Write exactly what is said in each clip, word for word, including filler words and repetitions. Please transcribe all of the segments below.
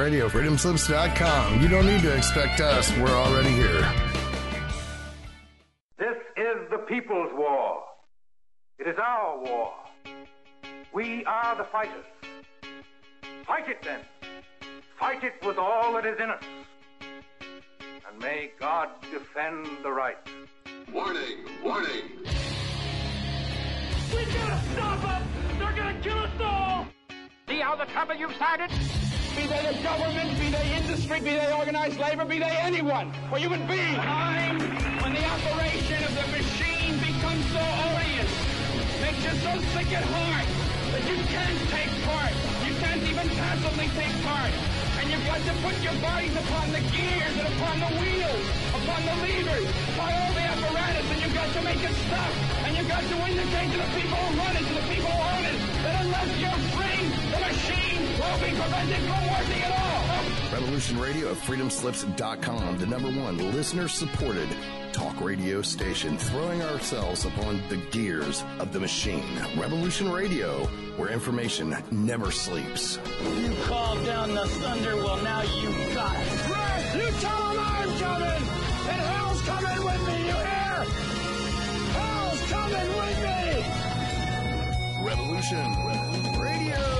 Radio, freedom slips dot com. You don't need to expect us. We're already here. This is the people's war. It is our war. We are the fighters. Fight it then. Fight it with all that is in us. And may God defend the right. Warning! Warning! We gotta stop them! They're gonna kill us all! See how the trouble you've started? Be they the government, be they industry, be they organized labor, be they anyone, or human beings. Time when the operation of the machine becomes so odious, makes you so sick at heart that you can't take part. You can't even passively take part. And you've got to put your bodies upon the gears and upon the wheels, upon the levers, upon all the apparatus, and you've got to make it stop. And you've got to indicate to the people who run it, to the people who own it, that unless you're free, the machine will be prevented from working at all. Revolution Radio at freedom slips dot com, the number one listener-supported talk radio station, throwing ourselves upon the gears of the machine. Revolution Radio, where information never sleeps. You called down the thunder, well now you got it. Right, you tell them I'm coming, and hell's coming with me, you hear? Hell's coming with me! Revolution Radio.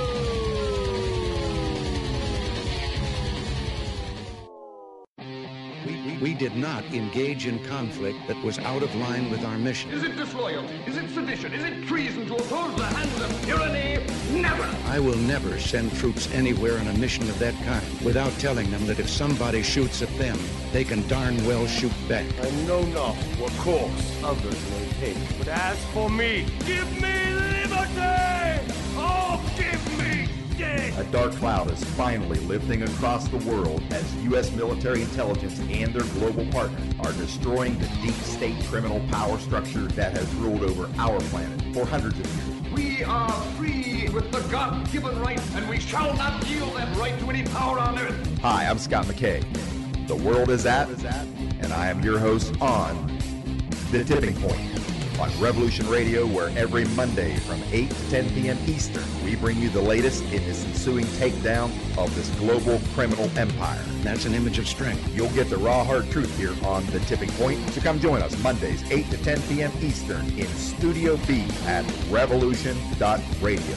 We did not engage in conflict that was out of line with our mission. Is it disloyalty? Is it sedition? Is it treason to oppose the hands of tyranny? Never! I will never send troops anywhere on a mission of that kind without telling them that if somebody shoots at them, they can darn well shoot back. I know not what course others may take, but as for me, give me liberty! Oh, give me death! A dark cloud is finally lifting across the world as U S military intelligence and their global partners are destroying the deep state criminal power structure that has ruled over our planet for hundreds of years. We are free with the God-given right, and we shall not yield that right to any power on earth. Hi, I'm Scott McKay. The world is at, and I am your host on The Tipping Point on Revolution Radio, where every Monday from eight to ten p.m. Eastern, we bring you the latest in this ensuing takedown of this global criminal empire. That's an image of strength. You'll get the raw, hard truth here on The Tipping Point, so come join us Mondays, eight to ten p.m. Eastern in Studio B at revolution dot radio.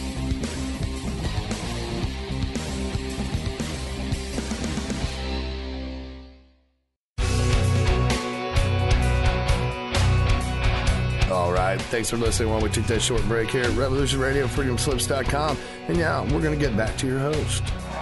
All right, thanks for listening while we took that short break here at Revolution Radio, freedom slips dot com. And now we're going to get back to your host.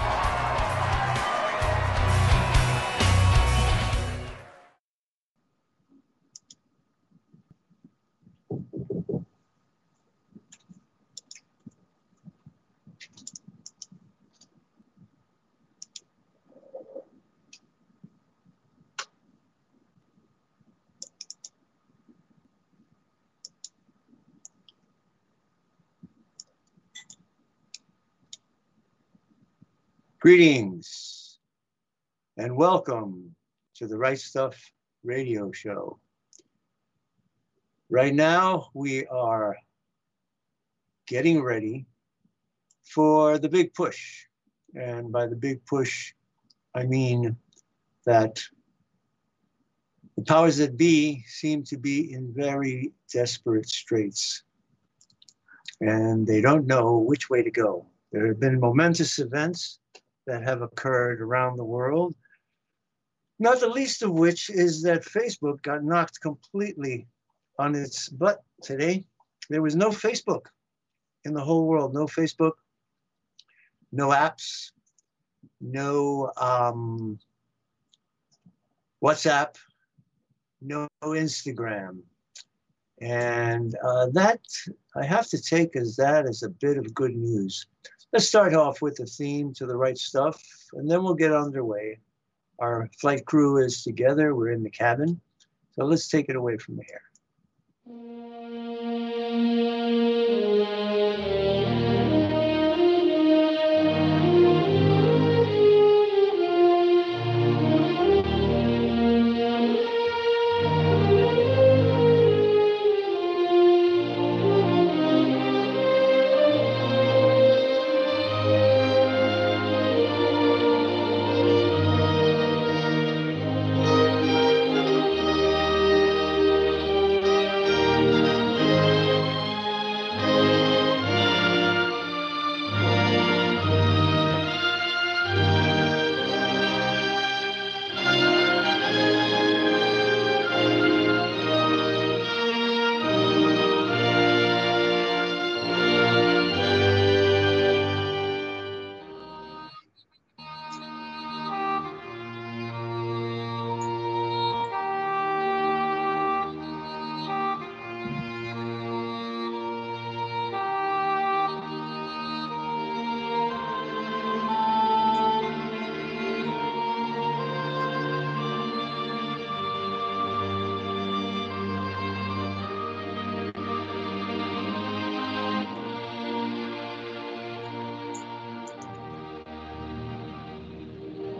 Greetings and welcome to the Right Stuff radio show. Right now, we are getting ready for the big push. And by the big push, I mean that the powers that be seem to be in very desperate straits. And they don't know which way to go. There have been momentous events that have occurred around the world, not the least of which is that Facebook got knocked completely on its butt today. There was no Facebook in the whole world, no Facebook, no apps, no um, WhatsApp, no Instagram. And uh, that, I have to take as that as a bit of good news. Let's start off with the theme to the right stuff, and then we'll get underway. Our flight crew is together. We're in the cabin. So let's take it away from here.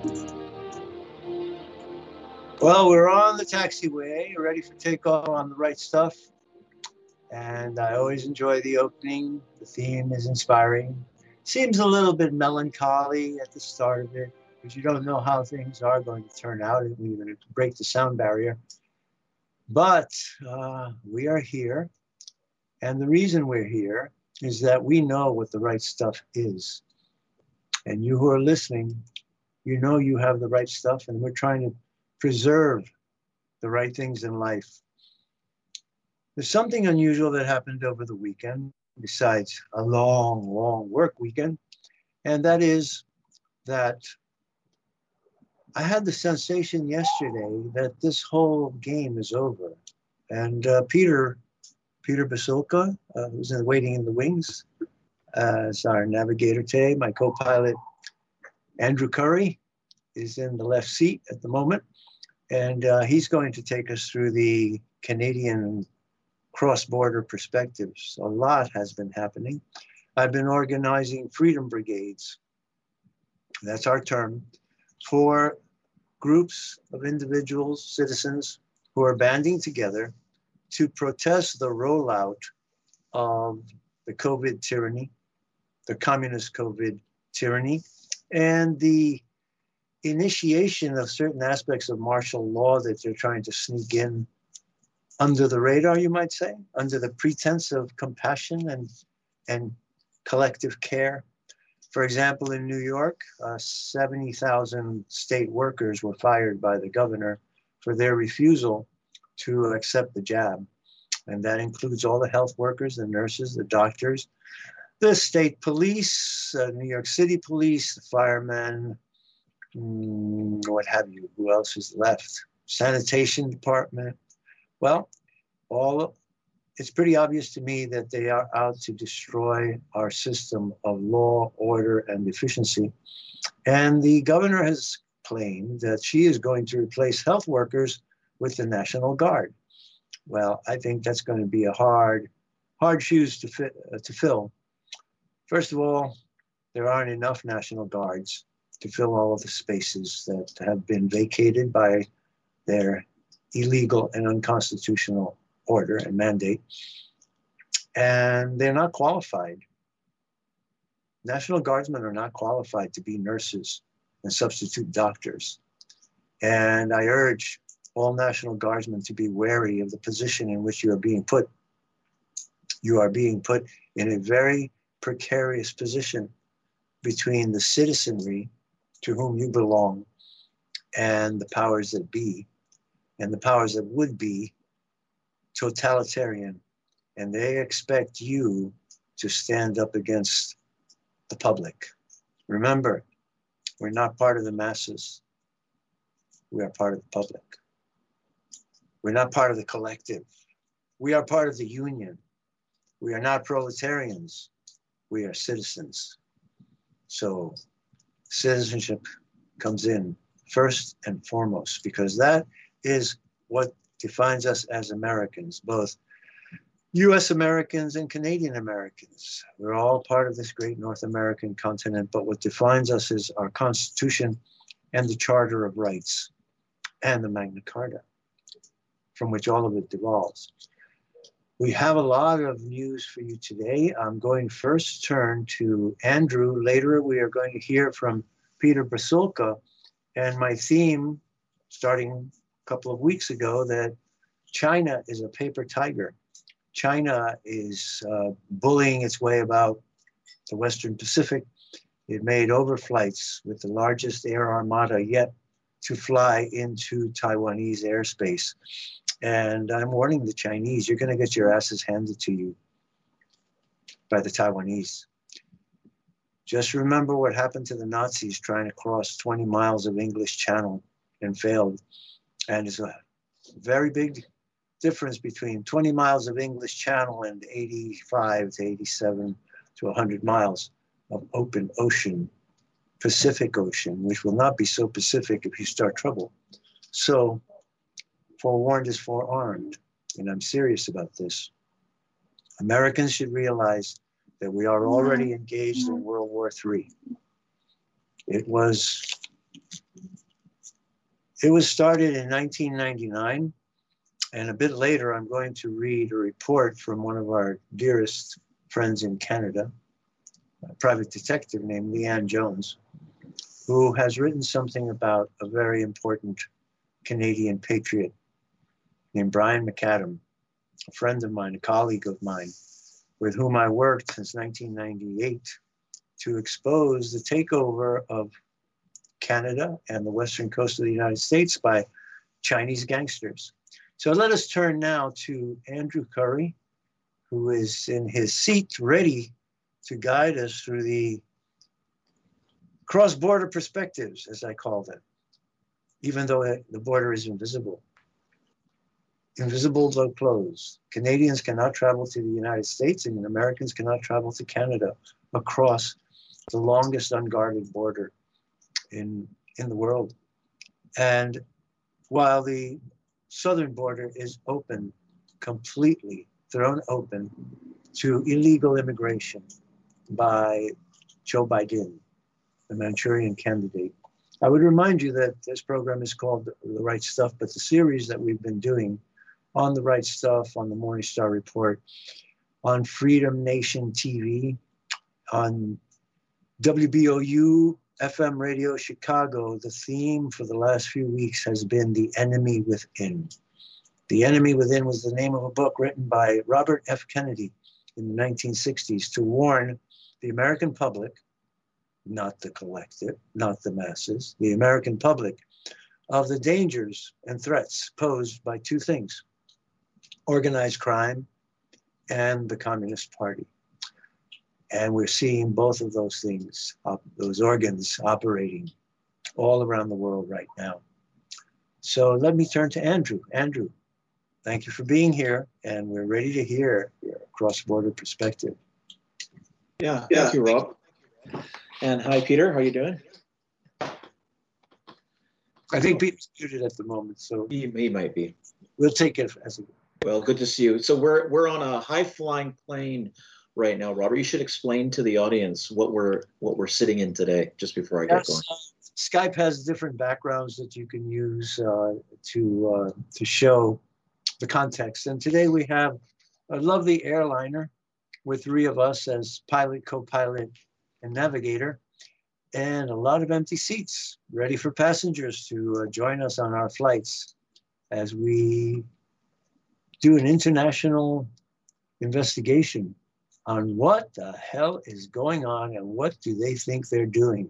Well, we're on the taxiway, ready for takeoff on the right stuff. And I always enjoy the opening. The theme is inspiring. Seems a little bit melancholy at the start of it, because you don't know how things are going to turn out and we're going to break the sound barrier. But uh, we are here. And the reason we're here is that we know what the right stuff is. And you who are listening, you know you have the right stuff, and we're trying to preserve the right things in life. There's something unusual that happened over the weekend, besides a long, long work weekend, and that is that I had the sensation yesterday that this whole game is over. And uh, Peter, Peter Basulka, uh, who's in, waiting in the wings, uh, is our navigator today. My co-pilot, Andrew Curry, is in the left seat at the moment. And uh, he's going to take us through the Canadian cross-border perspectives. A lot has been happening. I've been organizing freedom brigades, that's our term, for groups of individuals, citizens, who are banding together to protest the rollout of the COVID tyranny, the communist COVID tyranny, and the initiation of certain aspects of martial law that they're trying to sneak in under the radar, you might say, under the pretense of compassion and, and collective care. For example, in New York, uh, seventy thousand state workers were fired by the governor for their refusal to accept the jab. And that includes all the health workers, the nurses, the doctors, the state police, uh, New York City police, the firemen, mm, what have you, who else is left? Sanitation department. Well, all it's pretty obvious to me that they are out to destroy our system of law, order, and efficiency. And the governor has claimed that she is going to replace health workers with the National Guard. Well, I think that's going to be a hard, hard shoes to fit, uh, to fill. First of all, there aren't enough National Guards to fill all of the spaces that have been vacated by their illegal and unconstitutional order and mandate. And they're not qualified. National Guardsmen are not qualified to be nurses and substitute doctors. And I urge all National Guardsmen to be wary of the position in which you are being put. You are being put in a very precarious position between the citizenry to whom you belong and the powers that be. And the powers that would be totalitarian, and they expect you to stand up against the public. Remember, we're not part of the masses. We are part of the public. We're not part of the collective. We are part of the union. We are not proletarians. We are citizens. So citizenship comes in first and foremost, because that is what defines us as Americans, both U S Americans and Canadian Americans. We're all part of this great North American continent, but what defines us is our Constitution and the Charter of Rights and the Magna Carta, from which all of it devolves. We have a lot of news for you today. I'm going first turn to Andrew. Later, we are going to hear from Peter Basulka, and my theme, starting a couple of weeks ago, that China is a paper tiger. China is uh, bullying its way about the Western Pacific. It made overflights with the largest air armada yet to fly into Taiwanese airspace. And I'm warning the Chinese, you're going to get your asses handed to you by the Taiwanese. Just remember what happened to the Nazis trying to cross twenty miles of English Channel and failed. And it's a very big difference between twenty miles of English Channel and eighty-five to eighty-seven to one hundred miles of open ocean, Pacific Ocean, which will not be so Pacific if you start trouble. So forewarned is forearmed, and I'm serious about this. Americans should realize that we are already engaged in World War Three. It was It was started in nineteen ninety-nine, and a bit later I'm going to read a report from one of our dearest friends in Canada, a private detective named Leanne Jones, who has written something about a very important Canadian patriot named Brian McAdam, a friend of mine, a colleague of mine, with whom I worked since nineteen ninety-eight to expose the takeover of Canada and the western coast of the United States by Chinese gangsters. So let us turn now to Andrew Curry, who is in his seat ready to guide us through the cross-border perspectives, as I call them, even though the border is invisible. Invisible though closed. Canadians cannot travel to the United States, and Americans cannot travel to Canada across the longest unguarded border in, in the world. And while the southern border is open, completely thrown open to illegal immigration by Joe Biden, the Manchurian candidate. I would remind you that this program is called The Right Stuff, but the series that we've been doing on The Right Stuff, on the Morning Star Report, on Freedom Nation T V, on W B O U F M Radio Chicago, the theme for the last few weeks has been The Enemy Within. The Enemy Within was the name of a book written by Robert F. Kennedy in the nineteen sixties to warn the American public, not the collective, not the masses, the American public, of the dangers and threats posed by two things: organized crime and the Communist Party. And we're seeing both of those things, uh, those organs operating all around the world right now. So let me turn to Andrew. Andrew, thank you for being here, and we're ready to hear your cross-border perspective. Yeah, yeah. Thank you, Rob. And hi, Peter. How are you doing? I think Peter's muted at the moment, so he, he might be. We'll take it as a. Well, good to see you. So we're we're on a high-flying plane right now, Robert. You should explain to the audience what we're what we're sitting in today, just before I yes, get going. Uh, Skype has different backgrounds that you can use uh, to uh, to show the context. And today we have a lovely airliner with three of us as pilot, co-pilot, and navigator, and a lot of empty seats ready for passengers to uh, join us on our flights as we do an international investigation on what the hell is going on and what do they think they're doing.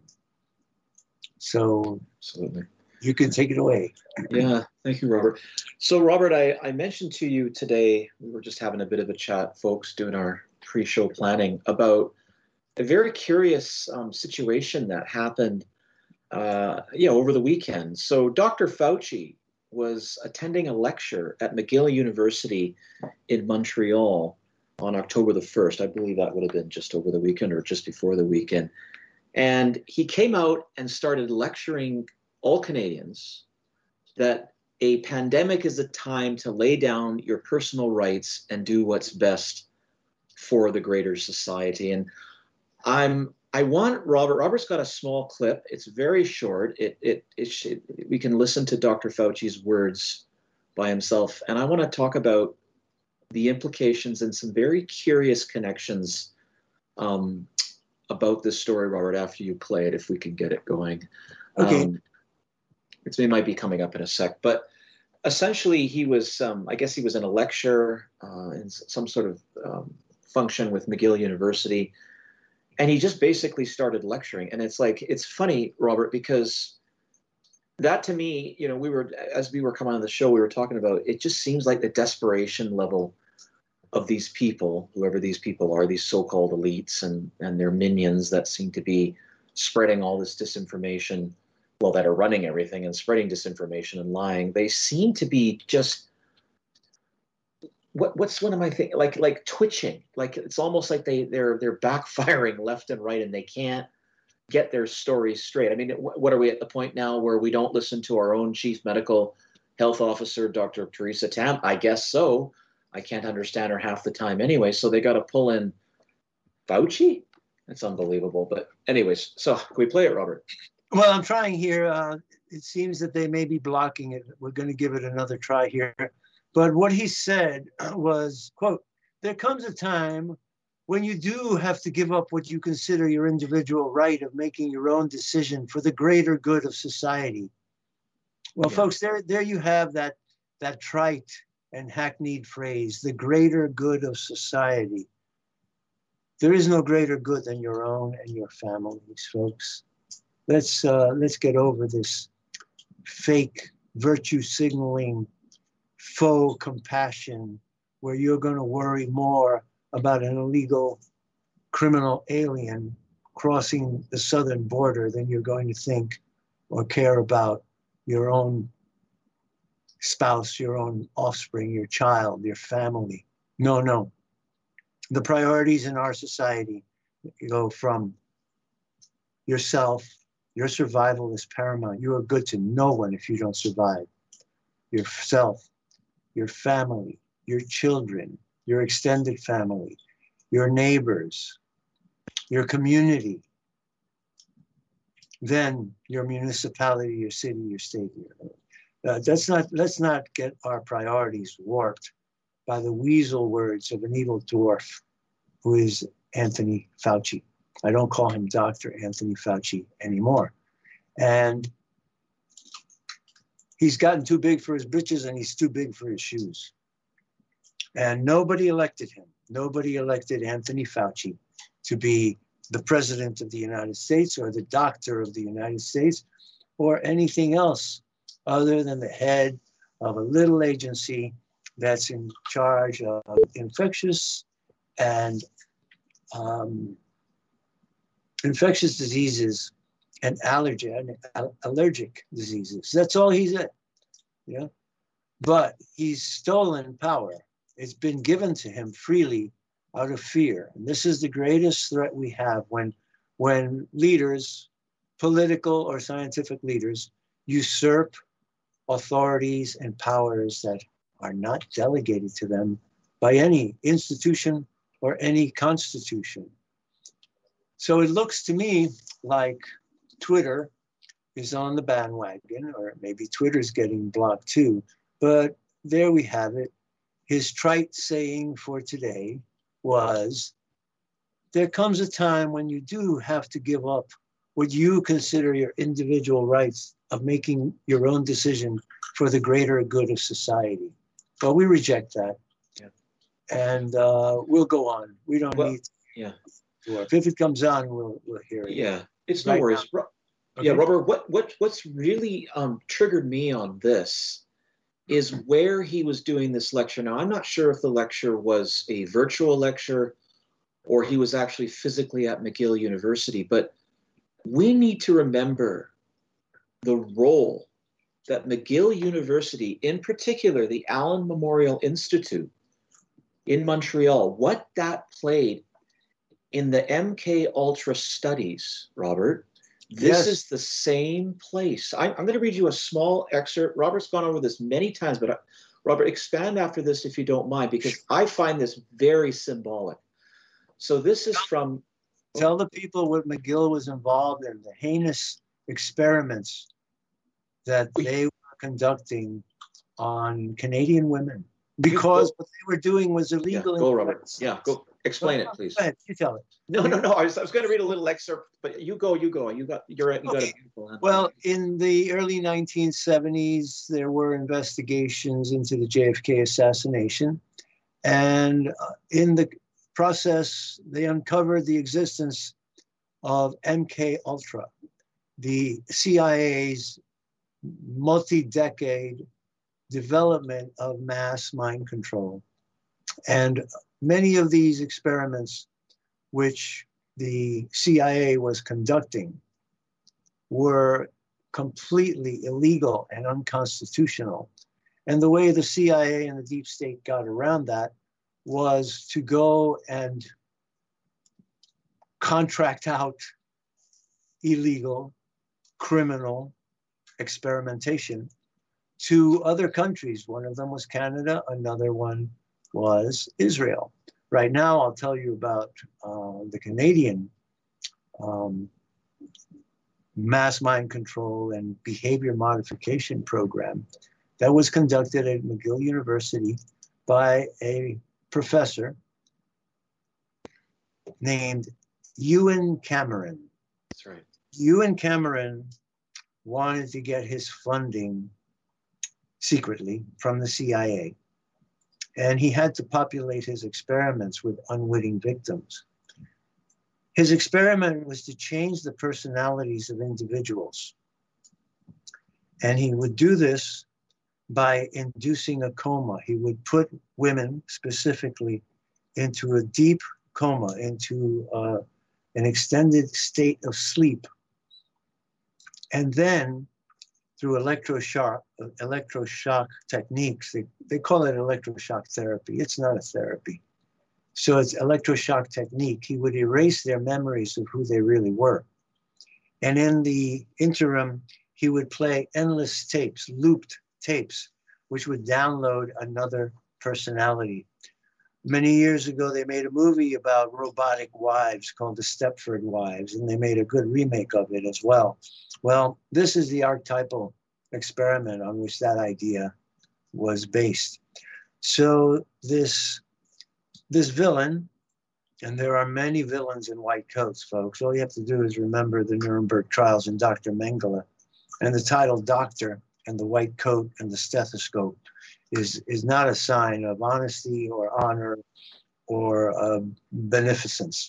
So absolutely, you can take it away. Yeah, thank you, Robert. So Robert, I, I mentioned to you today, we were just having a bit of a chat, folks, doing our pre-show planning about a very curious um, situation that happened uh, you know, over the weekend. So Doctor Fauci was attending a lecture at McGill University in Montreal on October the first. I believe that would have been just over the weekend or just before the weekend. And he came out and started lecturing all Canadians that a pandemic is a time to lay down your personal rights and do what's best for the greater society. And I'm, I want Robert, Robert's got a small clip. It's very short. It, it, it, it, we can listen to Doctor Fauci's words by himself. And I want to talk about the implications and some very curious connections um, about this story, Robert, after you play it, if we can get it going. Okay. Um, it might be coming up in a sec, but essentially he was, um, I guess he was in a lecture uh, in some sort of um, function with McGill University. And he just basically started lecturing. And it's like, it's funny, Robert, because that to me, you know, we were, as we were coming on the show, we were talking about, it just seems like the desperation level of these people, whoever these people are, these so-called elites and, and their minions that seem to be spreading all this disinformation, well, that are running everything and spreading disinformation and lying. They seem to be just, what what's what am I thinking? Like like twitching. Like it's almost like they they're they're backfiring left and right, and they can't get their stories straight. I mean, what are we at the point now where we don't listen to our own chief medical health officer, Doctor Theresa Tam? I guess so. I can't understand her half the time anyway. So they got to pull in Fauci. That's unbelievable. But anyways, so can we play it, Robert? Well, I'm trying here. Uh, it seems that they may be blocking it. We're going to give it another try here. But what he said was, quote, there comes a time when you do have to give up what you consider your individual right of making your own decision for the greater good of society. Well, yeah. folks, there, there you have that, that trite and hackneyed phrase, the greater good of society. There is no greater good than your own and your families, folks. Let's, uh, let's get over this fake virtue signaling, faux compassion, where you're going to worry more about an illegal criminal alien crossing the southern border than you're going to think or care about your own spouse, your own offspring, your child, your family. No, no. The priorities in our society go from yourself. Your survival is paramount. You are good to no one if you don't survive. Yourself, your family, your children, your extended family, your neighbors, your community, then your municipality, your city, your state. Uh, that's not, let's not get our priorities warped by the weasel words of an evil dwarf who is Anthony Fauci. I don't call him Doctor Anthony Fauci anymore. And he's gotten too big for his britches and he's too big for his shoes. And nobody elected him. Nobody elected Anthony Fauci to be the president of the United States or the doctor of the United States or anything else other than the head of a little agency that's in charge of infectious and um, infectious diseases and allergy and allergic diseases. That's all he's at. Yeah. But he's stolen power. It's been given to him freely out of fear. And this is the greatest threat we have when, when leaders, political or scientific leaders, usurp authorities and powers that are not delegated to them by any institution or any constitution. So it looks to me like Twitter is on the bandwagon, or maybe Twitter's getting blocked too, but there we have it. His trite saying for today was, there comes a time when you do have to give up what you consider your individual rights of making your own decision for the greater good of society. But we reject that. Yeah. And uh, we'll go on. We don't well, need to. Yeah. Work. If it comes on, we'll, we'll hear it. Yeah, it's right no worries. Ro- okay. Yeah, Robert, what, what, what's really um, triggered me on this is where he was doing this lecture. Now, I'm not sure if the lecture was a virtual lecture or he was actually physically at McGill University, but we need to remember the role that McGill University, in particular, the Allen Memorial Institute in Montreal, what that played in the M K Ultra studies, Robert. This yes. is the same place. I, I'm going to read you a small excerpt. Robert's gone over this many times, but uh, Robert, expand after this if you don't mind, because I find this very symbolic. So this is from... Tell the people what McGill was involved in, the heinous experiments that they were conducting on Canadian women, because what they were doing was illegal. Yeah, go, Robert. Yeah, go. Explain it, please. Go ahead, you tell it. No, no, no. I was, I was going to read a little excerpt, but you go, you go. You got, you're, you got okay. a beautiful hand. Well, in the early nineteen seventies, there were investigations into the J F K assassination, and uh, in the process, they uncovered the existence of M K Ultra, the C I A's multi-decade development of mass mind control, and many of these experiments which the C I A was conducting were completely illegal and unconstitutional. And the way the C I A and the deep state got around that was to go and contract out illegal, criminal experimentation to other countries. One of them was Canada, another one was Israel. Right now, I'll tell you about uh, the Canadian um, mass mind control and behavior modification program that was conducted at McGill University by a professor named Ewen Cameron. That's right. Ewen Cameron wanted to get his funding secretly from the C I A, and he had to populate his experiments with unwitting victims. His experiment was to change the personalities of individuals, and he would do this by inducing a coma. He would put women specifically into a deep coma, into uh, an extended state of sleep. And then through electroshock, electroshock techniques, they, they call it electroshock therapy. It's not a therapy. So it's electroshock technique. He would erase their memories of who they really were. And in the interim, he would play endless tapes, looped tapes, which would download another personality. Many years ago, they made a movie about robotic wives called The Stepford Wives, and they made a good remake of it as well. Well, this is the archetypal experiment on which that idea was based. So this, this villain, and there are many villains in white coats, folks. All you have to do is remember the Nuremberg trials and Doctor Mengele. And the title Doctor and the white coat and the stethoscope is, is not a sign of honesty or honor or uh, beneficence.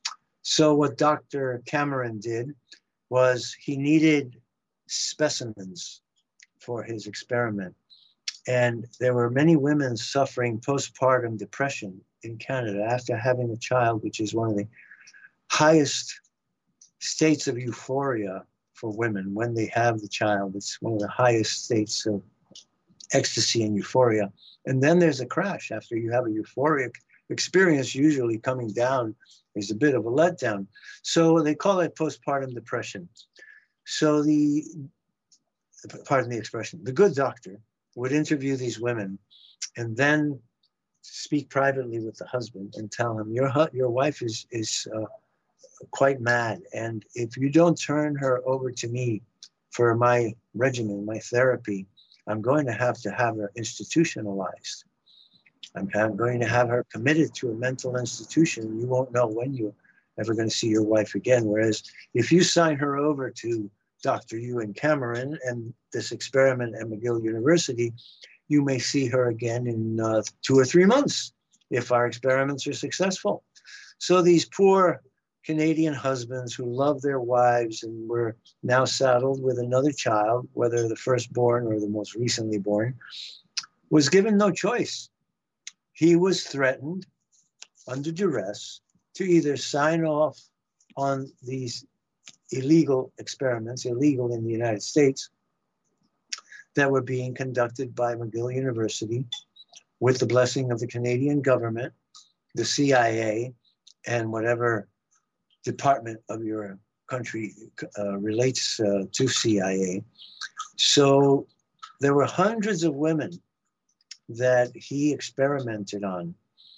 So what Doctor Cameron did was he needed specimens for his experiment. And there were many women suffering postpartum depression in Canada after having a child, which is one of the highest states of euphoria for women when they have the child. It's one of the highest states of ecstasy and euphoria. And then there's a crash after you have a euphoric experience. Usually coming down is a bit of a letdown. So they call it postpartum depression. So the, pardon the expression, the good doctor would interview these women and then speak privately with the husband and tell him, your, your wife is, is uh, quite mad. And if you don't turn her over to me for my regimen, my therapy, I'm going to have to have her institutionalized. I'm, I'm going to have her committed to a mental institution. You won't know when you're ever going to see your wife again. Whereas if you sign her over to Doctor Ewen Cameron and this experiment at McGill University, you may see her again in uh, two or three months if our experiments are successful. So these poor Canadian husbands who love their wives and were now saddled with another child, whether the firstborn or the most recently born, was given no choice. He was threatened under duress to either sign off on these illegal experiments, illegal in the United States, that were being conducted by McGill University with the blessing of the Canadian government, the C I A, and whatever department of your country uh, relates uh, to C I A. So there were hundreds of women that he experimented on,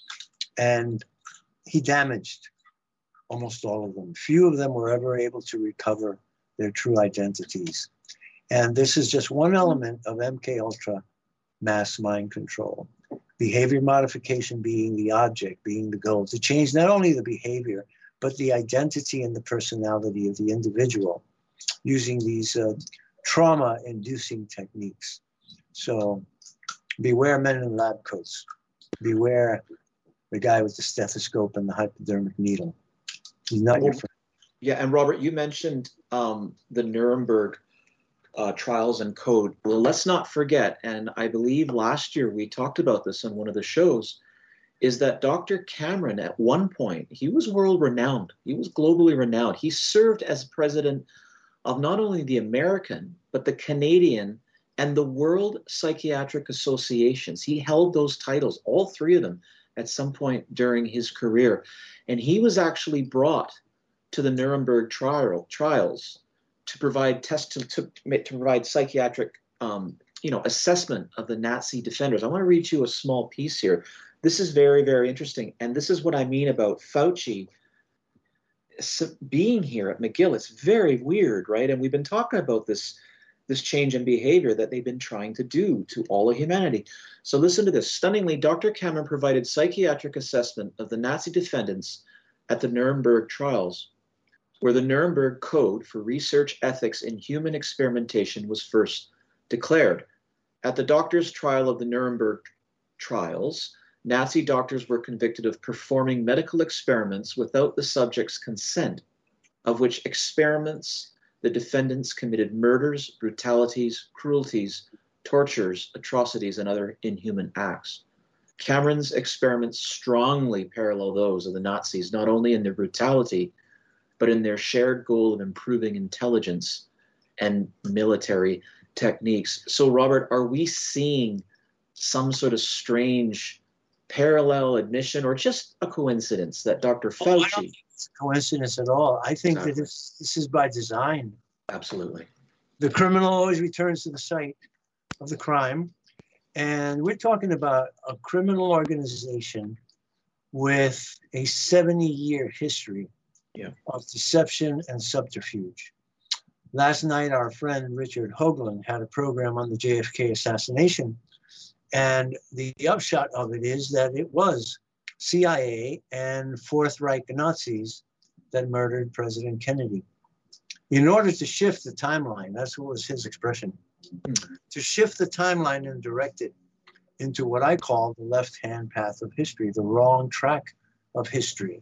and he damaged almost all of them. Few of them were ever able to recover their true identities. And this is just one element of M K Ultra mass mind control. Behavior modification being the object, being the goal, to change not only the behavior, but the identity and the personality of the individual using these uh, trauma-inducing techniques. So beware men in lab coats. Beware the guy with the stethoscope and the hypodermic needle. He's not your friend. Yeah, and Robert, you mentioned um, the Nuremberg uh, trials and code. Well, let's not forget, and I believe last year we talked about this on one of the shows, is that Doctor Cameron, at one point, he was world renowned. He was globally renowned. He served as president of not only the American, but the Canadian and the World Psychiatric Associations. He held those titles, all three of them, at some point during his career. And he was actually brought to the Nuremberg trial, trials to provide test to, to, to provide psychiatric um, you know, assessment of the Nazi defenders. I want to read you a small piece here. This is very, very interesting. And this is what I mean about Fauci. being here at McGill. It's very weird, right? And we've been talking about this, this change in behavior that they've been trying to do to all of humanity. So listen to this. Stunningly, Doctor Cameron provided psychiatric assessment of the Nazi defendants at the Nuremberg trials, where the Nuremberg Code for Research Ethics in Human Experimentation was first declared. At the doctors' trial of the Nuremberg trials, Nazi doctors were convicted of performing medical experiments without the subject's consent, of which experiments the defendants committed murders, brutalities, cruelties, tortures, atrocities, and other inhuman acts. Cameron's experiments strongly parallel those of the Nazis, not only in their brutality, but in their shared goal of improving intelligence and military techniques. So, Robert, are we seeing some sort of strange parallel admission, or just a coincidence that Doctor Fauci? Oh, I don't think it's a coincidence at all. I think Exactly. that this, this is by design. Absolutely. The criminal always returns to the site of the crime. And we're talking about a criminal organization with a seventy-year history yeah. of deception and subterfuge. Last night, our friend Richard Hoagland had a program on the J F K assassination. And the upshot of it is that it was C I A and Fourth Reich Nazis that murdered President Kennedy. In order to shift the timeline, that's what was his expression, mm. to shift the timeline and direct it into what I call the left-hand path of history, the wrong track of history.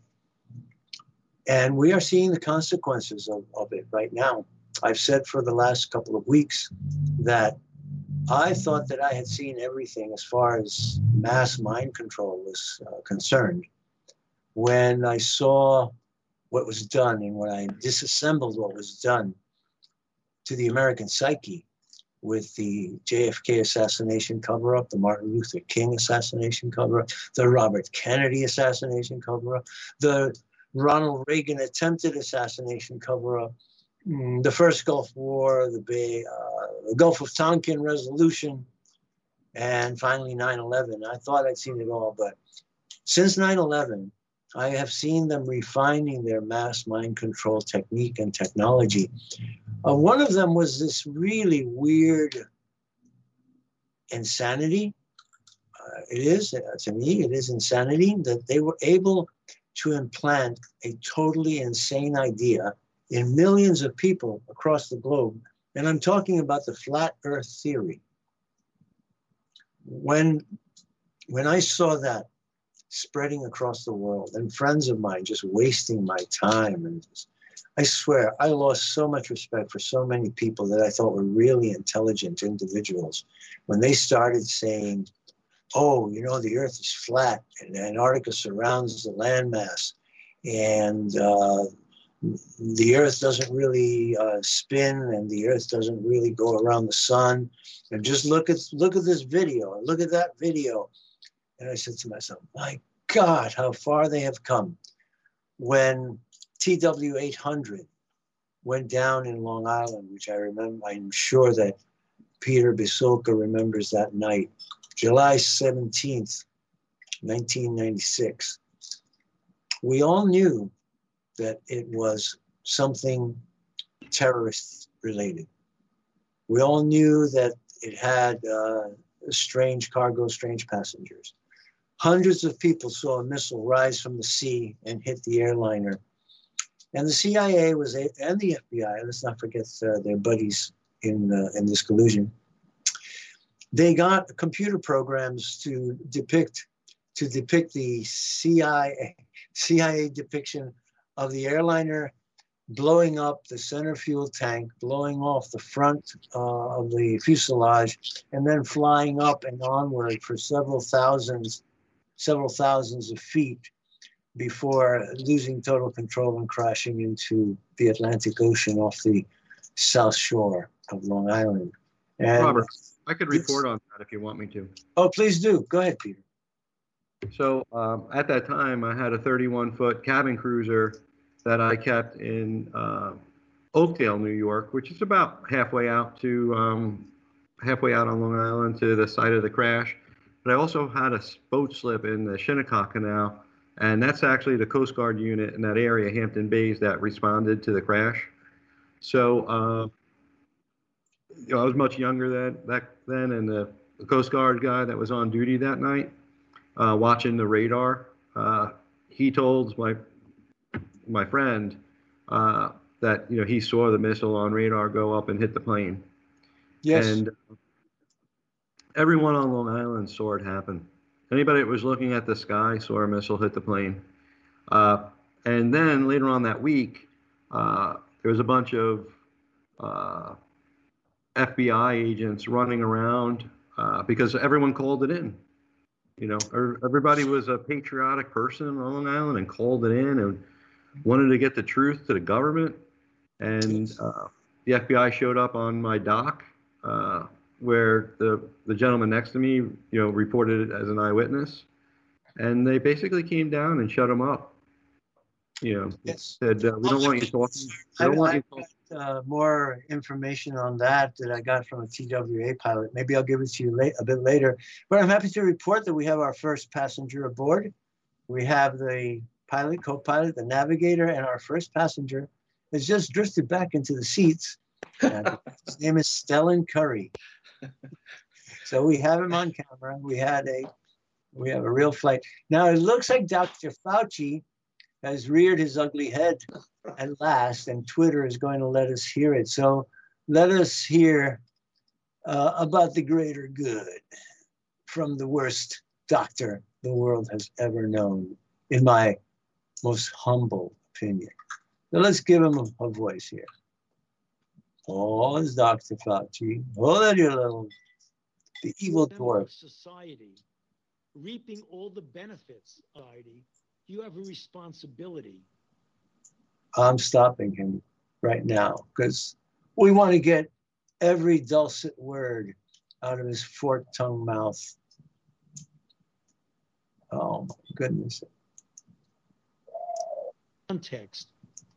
And we are seeing the consequences of, of it right now. I've said for the last couple of weeks that I thought that I had seen everything as far as mass mind control was uh, concerned. When I saw what was done and when I disassembled what was done to the American psyche with the J F K assassination cover-up, the Martin Luther King assassination cover-up, the Robert Kennedy assassination cover-up, the Ronald Reagan attempted assassination cover-up, the first Gulf War, the, Bay, uh, the Gulf of Tonkin resolution, and finally nine eleven. I thought I'd seen it all, but since nine eleven, I have seen them refining their mass mind control technique and technology. Uh, one of them was this really weird insanity. Uh, it is, uh, to me, it is insanity that they were able to implant a totally insane idea in millions of people across the globe. And I'm talking about the flat earth theory. When, when I saw that spreading across the world and friends of mine just wasting my time, and just, I swear, I lost so much respect for so many people that I thought were really intelligent individuals. When they started saying, oh, you know, the earth is flat and Antarctica surrounds the landmass, and uh, the earth doesn't really uh, spin, and the earth doesn't really go around the sun. And just look at look at this video, and look at that video. And I said to myself, my God, how far they have come. When T W eight hundred went down in Long Island, which I remember, I'm sure that Peter Bisulka remembers that night, July seventeenth, nineteen ninety-six. We all knew that it was something terrorist related. We all knew that it had uh, strange cargo, strange passengers. Hundreds of people saw a missile rise from the sea and hit the airliner. And the C I A was, a, and the F B I, let's not forget uh, their buddies in, uh, in this collusion. They got computer programs to depict, to depict the C I A, C I A depiction of the airliner blowing up the center fuel tank, blowing off the front uh, of the fuselage, and then flying up and onward for several thousands, several thousands of feet before losing total control and crashing into the Atlantic Ocean off the south shore of Long Island. And Robert, I could report on that if you want me to. Oh, please do. Go ahead, Peter. So um, at that time, I had a thirty-one foot cabin cruiser that I kept in uh, Oakdale, New York, which is about halfway out to um, halfway out on Long Island to the site of the crash. But I also had a boat slip in the Shinnecock Canal And that's actually the Coast Guard unit in that area, Hampton Bays, that responded to the crash. So, uh, you know, I was much younger then, back then, and the, the Coast Guard guy that was on duty that night, uh, watching the radar, uh, he told my my friend uh, that, you know, he saw the missile on radar go up and hit the plane. Yes. And everyone on Long Island saw it happen. Anybody that was looking at the sky saw a missile hit the plane. Uh, and then later on that week, uh, there was a bunch of uh, F B I agents running around uh, because everyone called it in. You know, everybody was a patriotic person on Long Island and called it in and wanted to get the truth to the government. And uh, the F B I showed up on my dock, uh, where the, the gentleman next to me, you know, reported it as an eyewitness. And they basically came down and shut him up. You know, yes. said, uh, we don't want you talking. We don't I, want I you talking. got uh, more information on that that I got from a T W A pilot. Maybe I'll give it to you late, a bit later. But I'm happy to report that we have our first passenger aboard. We have the pilot, co-pilot, the navigator, and our first passenger has just drifted back into the seats. And his name is Stellan Curry. So we have him on camera. We had a, we have a real flight. Now it looks like Doctor Fauci has reared his ugly head at last, and Twitter is going to let us hear it. So let us hear uh, about the greater good from the worst doctor the world has ever known, in my most humble opinion. So let's give him a, a voice here. Oh, it's Doctor Fauci. Oh, there you little, the evil dwarf. Society, reaping all the benefits of society, you have a responsibility. I'm stopping him right now because we want to get every dulcet word out of his fork-tongued mouth. Oh, my goodness. Context.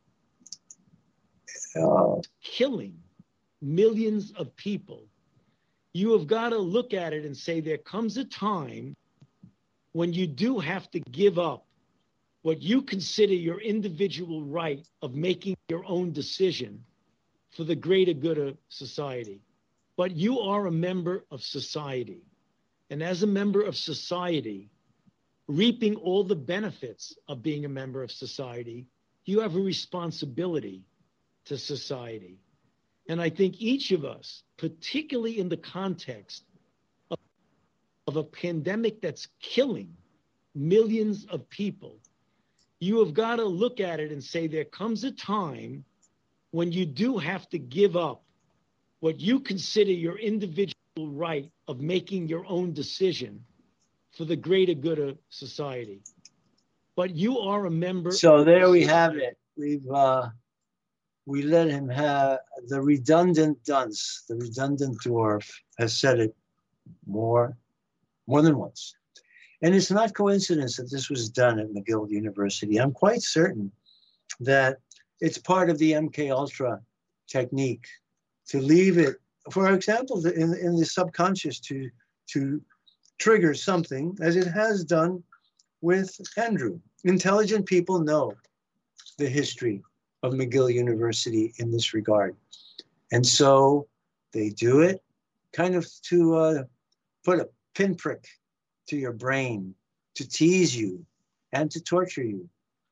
Uh, Killing millions of people. You have got to look at it and say there comes a time when you do have to give up what you consider your individual right of making your own decision for the greater good of society. But you are a member of society. And as a member of society, reaping all the benefits of being a member of society, you have a responsibility to society. And I think each of us, particularly in the context of, of a pandemic that's killing millions of people, you have got to look at it and say there comes a time when you do have to give up what you consider your individual right of making your own decision for the greater good of society. But you are a member. So there we have it. We've uh, we let him have the redundant dunce, the redundant dwarf has said it more, more than once. And it's not coincidence that this was done at McGill University. I'm quite certain that it's part of the M K Ultra technique to leave it, for example, in, in the subconscious to, to trigger something, as it has done with Andrew. Intelligent people know the history of McGill University in this regard. And so they do it kind of to uh, put a pinprick to your brain, to tease you and to torture you.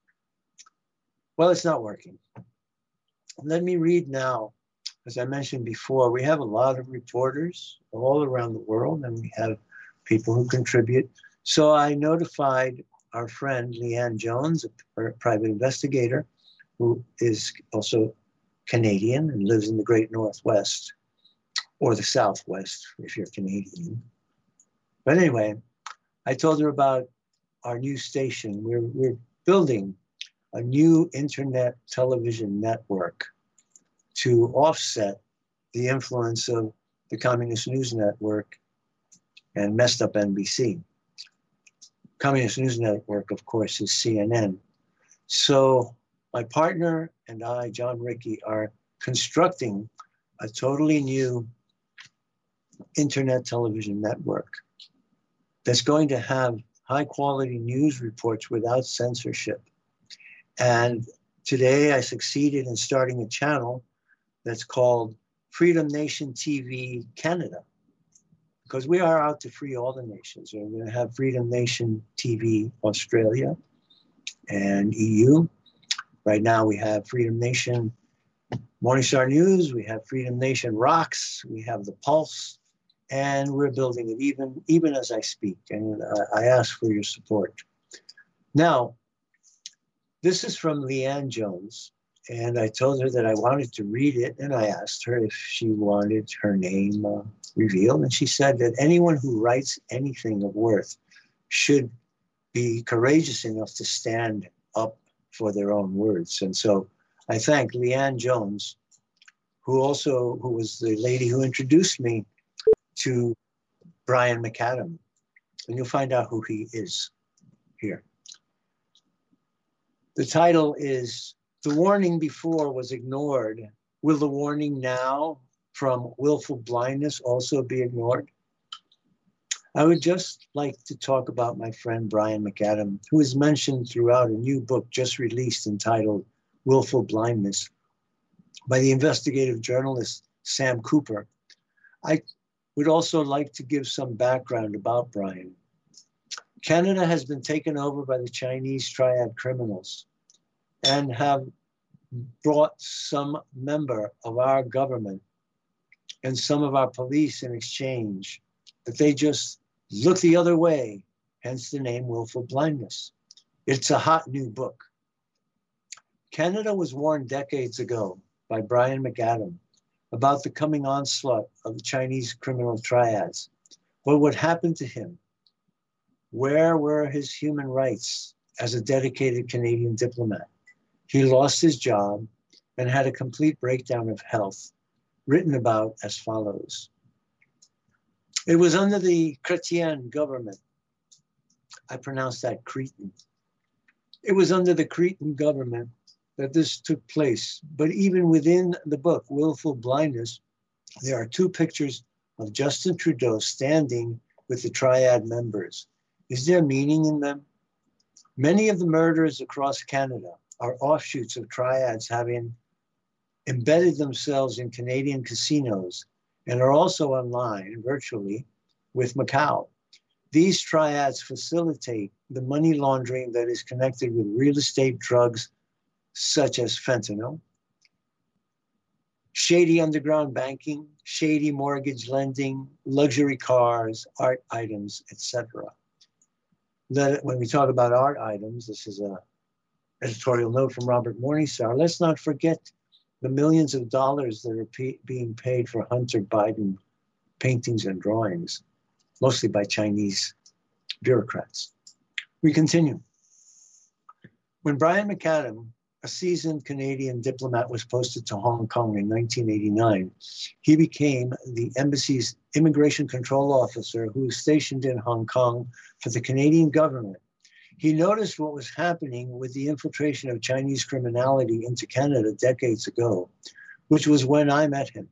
Well, it's not working. Let me read now. As I mentioned before, we have a lot of reporters all around the world, and we have people who contribute. So I notified our friend Leanne Jones, a private investigator, who is also Canadian and lives in the Great Northwest, or the Southwest, if you're Canadian. But anyway, I told her about our new station. We're, we're building a new internet television network to offset the influence of the Communist News Network and messed up N B C. Communist News Network, of course, is C N N. So my partner and I, John Rickey, are constructing a totally new internet television network that's going to have high quality news reports without censorship. And today I succeeded in starting a channel that's called Freedom Nation T V Canada, because we are out to free all the nations. We're going to have Freedom Nation T V Australia and E U. Right now we have Freedom Nation Morningstar News, we have Freedom Nation Rocks, we have The Pulse, and we're building it even, even as I speak, and I, I ask for your support. Now, this is from Leanne Jones, and I told her that I wanted to read it, and I asked her if she wanted her name uh, revealed, and she said that anyone who writes anything of worth should be courageous enough to stand up for their own words. And so I thank Leanne Jones, who also, who was the lady who introduced me to Brian McAdam. And you'll find out who he is here. The title is The Warning Before Was Ignored. Will the warning now from willful blindness also be ignored? I would just like to talk about my friend Brian McAdam, who is mentioned throughout a new book just released entitled Willful Blindness by the investigative journalist Sam Cooper. I would also like to give some background about Brian. Canada has been taken over by the Chinese triad criminals and have brought some member of our government and some of our police in exchange, but they just look the other way, hence the name Willful Blindness. It's a hot new book. Canada was warned decades ago by Brian McAdam about the coming onslaught of the Chinese criminal triads. What would happen to him? Where were his human rights as a dedicated Canadian diplomat? He lost his job and had a complete breakdown of health, written about as follows. It was under the Chrétien government. I pronounce that Cretan. It was under the Cretan government that this took place. But even within the book, Willful Blindness, there are two pictures of Justin Trudeau standing with the triad members. Is there meaning in them? Many of the murders across Canada are offshoots of triads having embedded themselves in Canadian casinos and are also online virtually with Macau. These triads facilitate the money laundering that is connected with real estate, drugs, such as fentanyl, shady underground banking, shady mortgage lending, luxury cars, art items, et cetera. When we talk about art items, this is a editorial note from Robert Morningstar. Let's not forget the millions of dollars that are p- being paid for Hunter Biden paintings and drawings, mostly by Chinese bureaucrats. We continue. When Brian McAdam, a seasoned Canadian diplomat, was posted to Hong Kong in nineteen eighty-nine, he became the embassy's immigration control officer who was stationed in Hong Kong for the Canadian government. He noticed what was happening with the infiltration of Chinese criminality into Canada decades ago, which was when I met him.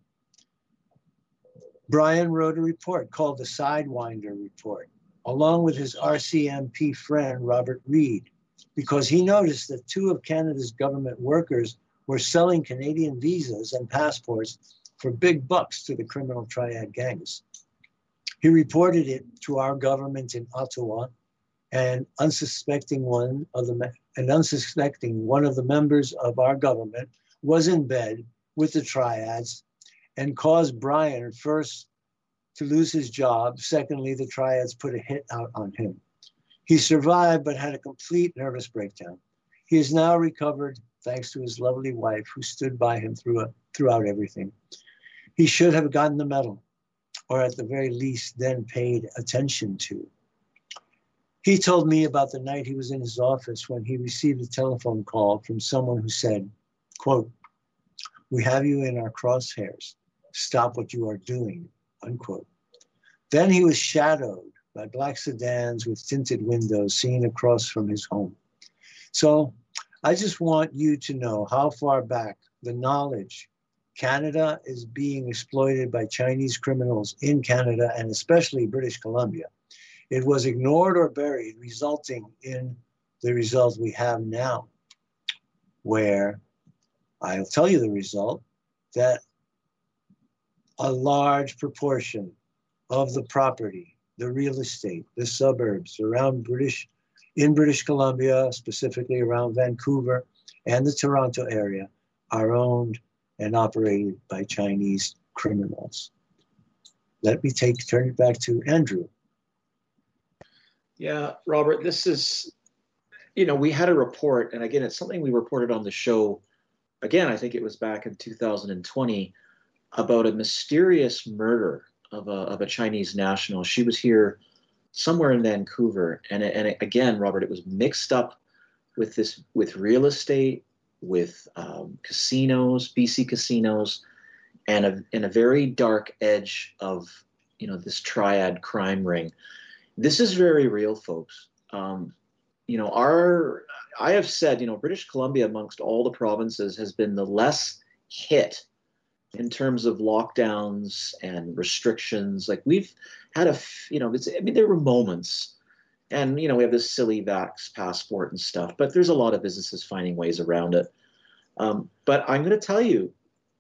Brian wrote a report called the Sidewinder Report, along with his R C M P friend, Robert Reid, because he noticed that two of Canada's government workers were selling Canadian visas and passports for big bucks to the criminal triad gangs. He reported it to our government in Ottawa, and unsuspecting one of the and unsuspecting one of the members of our government was in bed with the triads and caused Brian first to lose his job. Secondly, the triads put a hit out on him. He survived but had a complete nervous breakdown. He is now recovered thanks to his lovely wife who stood by him through, throughout everything. He should have gotten the medal, or at the very least then paid attention to. He told me about the night he was in his office when he received a telephone call from someone who said, quote, "We have you in our crosshairs. Stop what you are doing," unquote. Then he was shadowed by black sedans with tinted windows seen across from his home. So I just want you to know how far back the knowledge Canada is being exploited by Chinese criminals in Canada and especially British Columbia It was ignored or buried, resulting in the result we have now, where I'll tell you the result, that a large proportion of the property, the real estate, the suburbs around British, in British Columbia, specifically around Vancouver and the Toronto area, are owned and operated by Chinese criminals. Let me take, turn it back to Andrew. Yeah, Robert, this is, you know, we had a report, and again, it's something we reported on the show, again, I think it was back in two thousand twenty, about a mysterious murder of a, of a Chinese national. She was here somewhere in Vancouver, and, and it, again, Robert, it was mixed up with this, with real estate, with um, casinos, B C casinos, and a, and a very dark edge of, you know, this triad crime ring. This is very real, folks. Um, you know, our, I have said, you know, British Columbia amongst all the provinces has been the less hit in terms of lockdowns and restrictions. Like we've had a, you know, it's, I mean, there were moments, and, you know, we have this silly vax passport and stuff, but there's a lot of businesses finding ways around it. Um, but I'm going to tell you,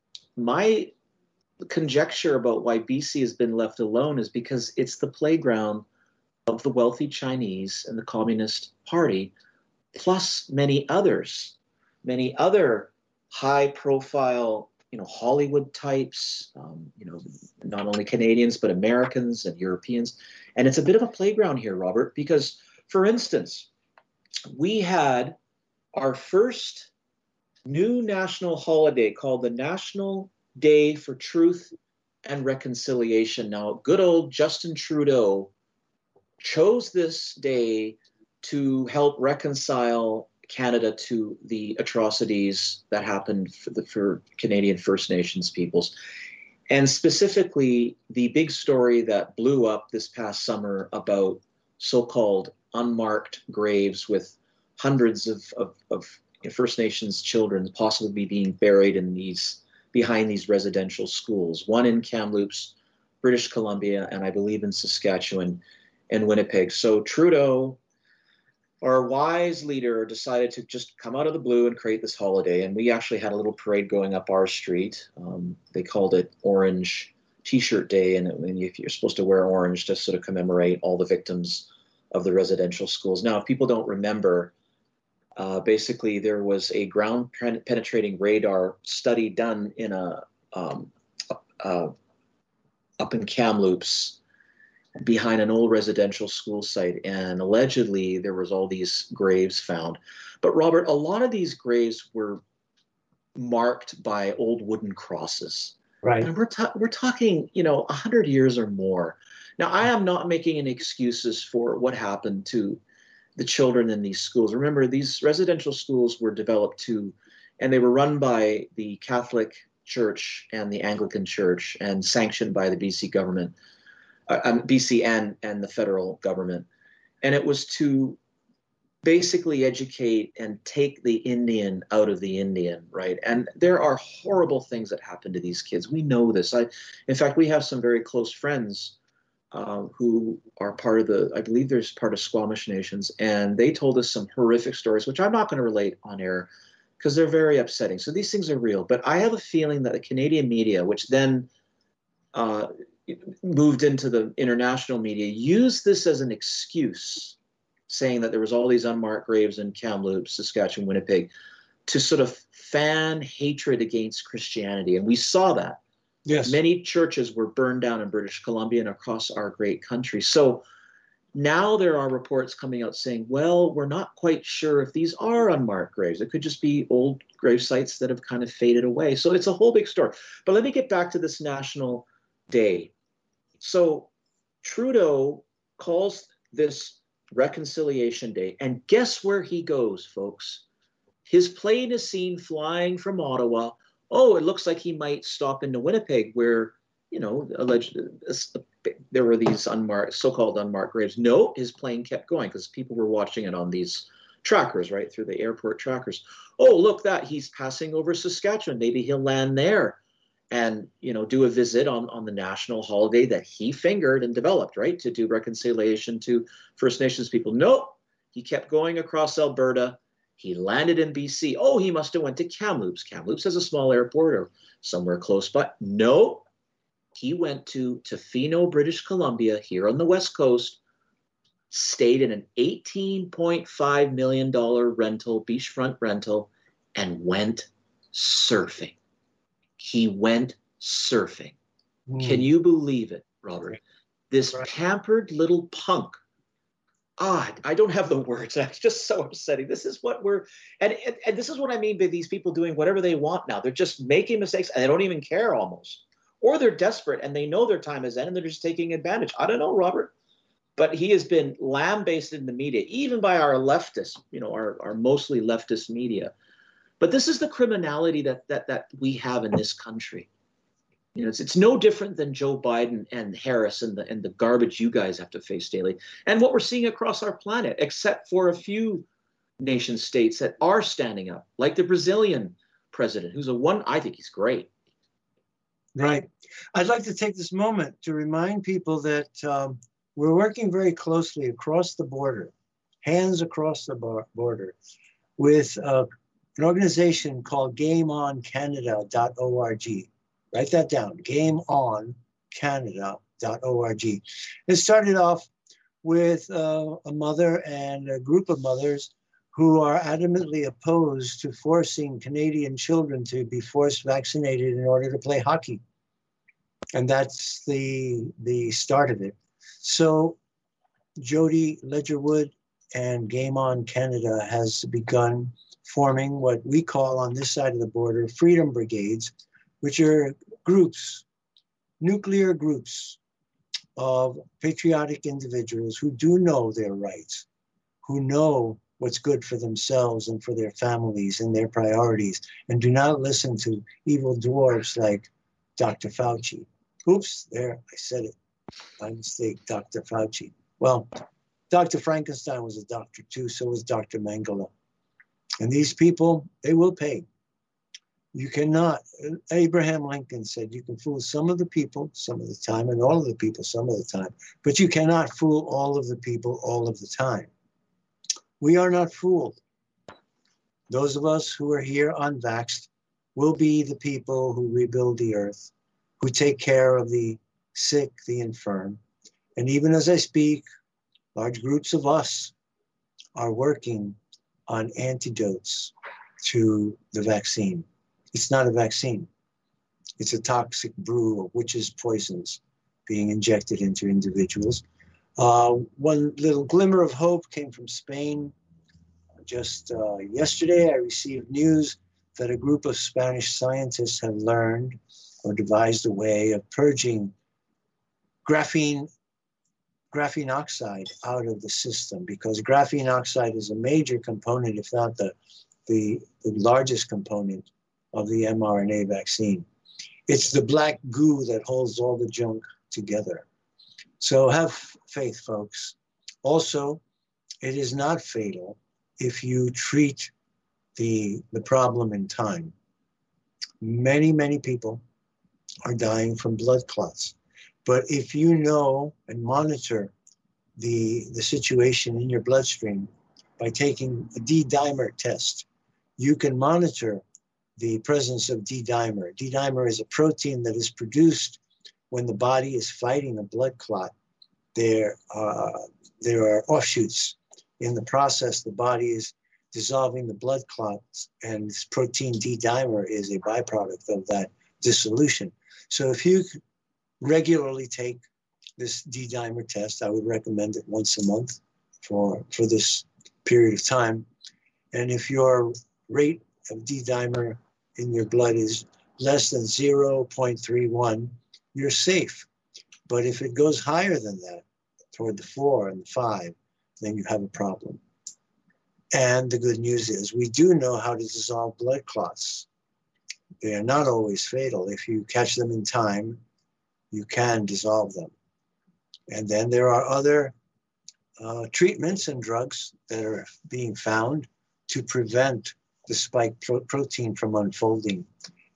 my conjecture about why B C has been left alone is because it's the playground of the wealthy Chinese and the Communist Party, plus many others, many other high-profile, you know, Hollywood types, um, you know, not only Canadians, but Americans and Europeans. And it's a bit of a playground here, Robert, because, for instance, we had our first new national holiday called the National Day for Truth and Reconciliation. Now, good old Justin Trudeau chose this day to help reconcile Canada to the atrocities that happened for, the, for Canadian First Nations peoples. And specifically, the big story that blew up this past summer about so-called unmarked graves with hundreds of, of, of First Nations children possibly being buried in these, behind these residential schools, one in Kamloops, British Columbia, and I believe in Saskatchewan and Winnipeg. So Trudeau, our wise leader, decided to just come out of the blue and create this holiday. And we actually had a little parade going up our street. Um, they called it Orange T-shirt Day. And, and if you're supposed to wear orange to sort of commemorate all the victims of the residential schools. Now, if people don't remember, uh, basically there was a ground penetrating radar study done in a um, uh, up in Kamloops, behind an old residential school site, and allegedly there was all these graves found. But Robert, a lot of these graves were marked by old wooden crosses. Right. And we're ta- we're talking, you know, a hundred years or more. Now, I am not making any excuses for what happened to the children in these schools. Remember, these residential schools were developed to, and they were run by the Catholic Church and the Anglican Church and sanctioned by the B C government. Uh, B C and, and the federal government. And it was to basically educate and take the Indian out of the Indian, right? And there are horrible things that happen to these kids. We know this. I, in fact, we have some very close friends uh, who are part of the, I believe there's part of Squamish Nations, and they told us some horrific stories, which I'm not going to relate on air because they're very upsetting. So these things are real. But I have a feeling that the Canadian media, which then uh, moved into the international media, used this as an excuse, saying that there was all these unmarked graves in Kamloops, Saskatchewan, Winnipeg, to sort of fan hatred against Christianity. And we saw that. Yes. Many churches were burned down in British Columbia and across our great country. So now there are reports coming out saying, well, we're not quite sure if these are unmarked graves. It could just be old grave sites that have kind of faded away. So it's a whole big story. But let me get back to this national day. So Trudeau calls this Reconciliation Day, and guess where he goes, folks? His plane is seen flying from Ottawa. Oh, it looks like he might stop into Winnipeg, where, you know, alleged there were these unmarked, so-called unmarked graves. No, his plane kept going because people were watching it on these trackers, right, through the airport trackers. Oh, look, that he's passing over Saskatchewan. Maybe he'll land there. and, you know, do a visit on, on the national holiday that he fingered and developed, right, to do reconciliation to First Nations people. Nope. He kept going across Alberta. He landed in B C. Oh, he must have went to Kamloops. Kamloops has a small airport or somewhere close by. No, he went to Tofino, British Columbia, here on the West Coast, stayed in an eighteen point five million dollars rental, beachfront rental, and went surfing. He went surfing. Mm. Can you believe it, Robert? This right. pampered little punk. Ah, I don't have the words. It's just so upsetting. This is what we're, and, and, and this is what I mean by these people doing whatever they want now. They're just making mistakes and they don't even care almost. Or they're desperate and they know their time is end and they're just taking advantage. I don't know, Robert. But he has been lambasted in the media, even by our leftists, you know, our, our mostly leftist media. But this is the criminality that that that we have in this country. You know, it's it's no different than Joe Biden and Harris and the and the garbage you guys have to face daily, and what we're seeing across our planet, except for a few nation states that are standing up, like the Brazilian president, who's a one. I think he's great. Right. I'd like to take this moment to remind people that um, we're working very closely across the border, hands across the bar- border, with uh, an organization called game on canada dot org. Write that down, game on canada dot org. It started off with uh, a mother and a group of mothers who are adamantly opposed to forcing Canadian children to be forced vaccinated in order to play hockey. And that's the, the start of it. So Jody Ledgerwood and Game On Canada has begun forming what we call on this side of the border freedom brigades, which are groups, nuclear groups of patriotic individuals who do know their rights, who know what's good for themselves and for their families and their priorities, and do not listen to evil dwarfs like Doctor Fauci. Oops, there, I said it. My mistake, Doctor Fauci. Well, Doctor Frankenstein was a doctor too, so was Doctor Mengele. And these people, they will pay. You cannot, Abraham Lincoln said, you can fool some of the people some of the time and all of the people some of the time, but you cannot fool all of the people all of the time. We are not fooled. Those of us who are here unvaxxed will be the people who rebuild the earth, who take care of the sick, the infirm. And even as I speak, large groups of us are working on antidotes to the vaccine. It's not a vaccine. It's a toxic brew of witches' poisons being injected into individuals. Uh, one little glimmer of hope came from Spain. Just uh, yesterday, I received news that a group of Spanish scientists have learned or devised a way of purging graphene, graphene oxide out of the system, because graphene oxide is a major component, if not the, the, the largest component of the mRNA vaccine. It's the black goo that holds all the junk together. So have faith, folks. Also, it is not fatal if you treat the, the problem in time. Many, many people are dying from blood clots. But if you know and monitor the, the situation in your bloodstream by taking a D-dimer test, you can monitor the presence of D-dimer. D-dimer is a protein that is produced when the body is fighting a blood clot. There, uh, there are offshoots. In the process, the body is dissolving the blood clots, and this protein D-dimer is a byproduct of that dissolution. So if you regularly take this D-dimer test, I would recommend it once a month for, for this period of time. And if your rate of D-dimer in your blood is less than zero point three one, you're safe. But if it goes higher than that, toward the four and the five, then you have a problem. And the good news is we do know how to dissolve blood clots. They are not always fatal. If you catch them in time, you can dissolve them. And then there are other uh, treatments and drugs that are being found to prevent the spike pro- protein from unfolding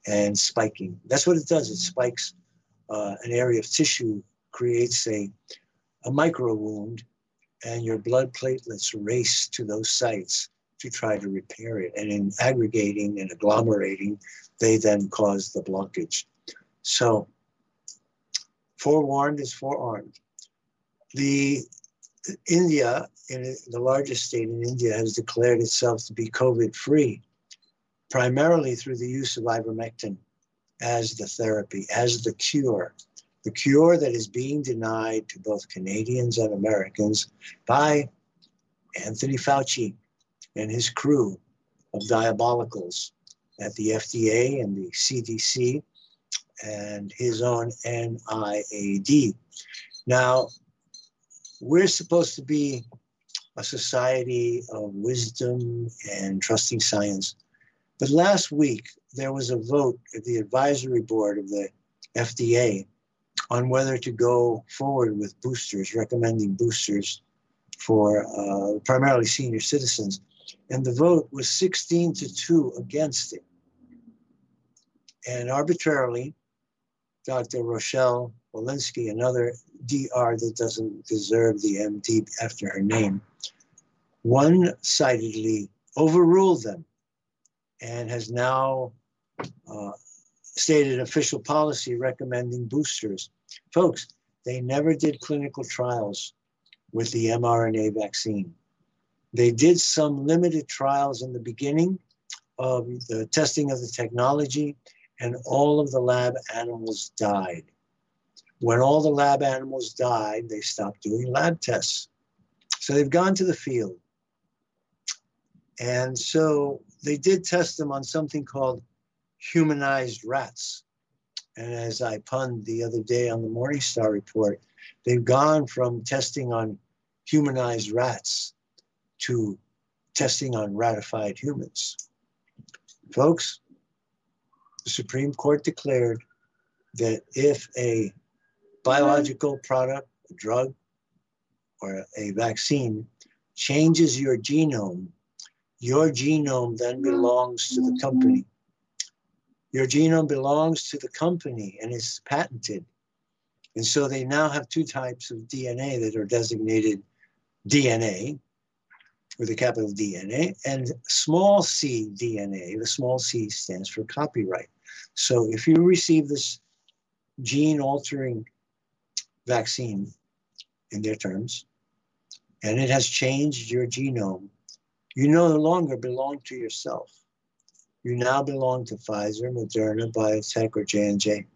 and spiking. That's what it does. It spikes uh, an area of tissue, creates a, a micro wound, and your blood platelets race to those sites to try to repair it. And in aggregating and agglomerating, they then cause the blockage. So forewarned is forearmed. The India, in the largest state in India, has declared itself to be COVID-free, primarily through the use of ivermectin as the therapy, as the cure. The cure that is being denied to both Canadians and Americans by Anthony Fauci and his crew of diabolicals at the F D A and the C D C and his own N I A D. Now, we're supposed to be a society of wisdom and trusting science. But last week, there was a vote at the advisory board of the F D A on whether to go forward with boosters, recommending boosters for uh, primarily senior citizens. And the vote was sixteen to two against it. And arbitrarily, Doctor Rochelle Walensky, another D R that doesn't deserve the M D after her name, one-sidedly overruled them and has now uh, stated official policy recommending boosters. Folks, they never did clinical trials with the mRNA vaccine. They did some limited trials in the beginning of the testing of the technology, and all of the lab animals died. When all the lab animals died, they stopped doing lab tests. So they've gone to the field. And so they did test them on something called humanized rats. And as I punned the other day on the Morningstar report, they've gone from testing on humanized rats to testing on ratified humans. Folks, the Supreme Court declared that if a biological product, a drug, or a vaccine changes your genome, your genome then belongs to the company. Your genome belongs to the company and is patented. And so they now have two types of D N A that are designated D N A, with a capital D N A, and small c D N A. The small c stands for copyright. So if you receive this gene-altering vaccine, in their terms, and it has changed your genome, you no longer belong to yourself. You now belong to Pfizer, Moderna, BioNTech, or J and J.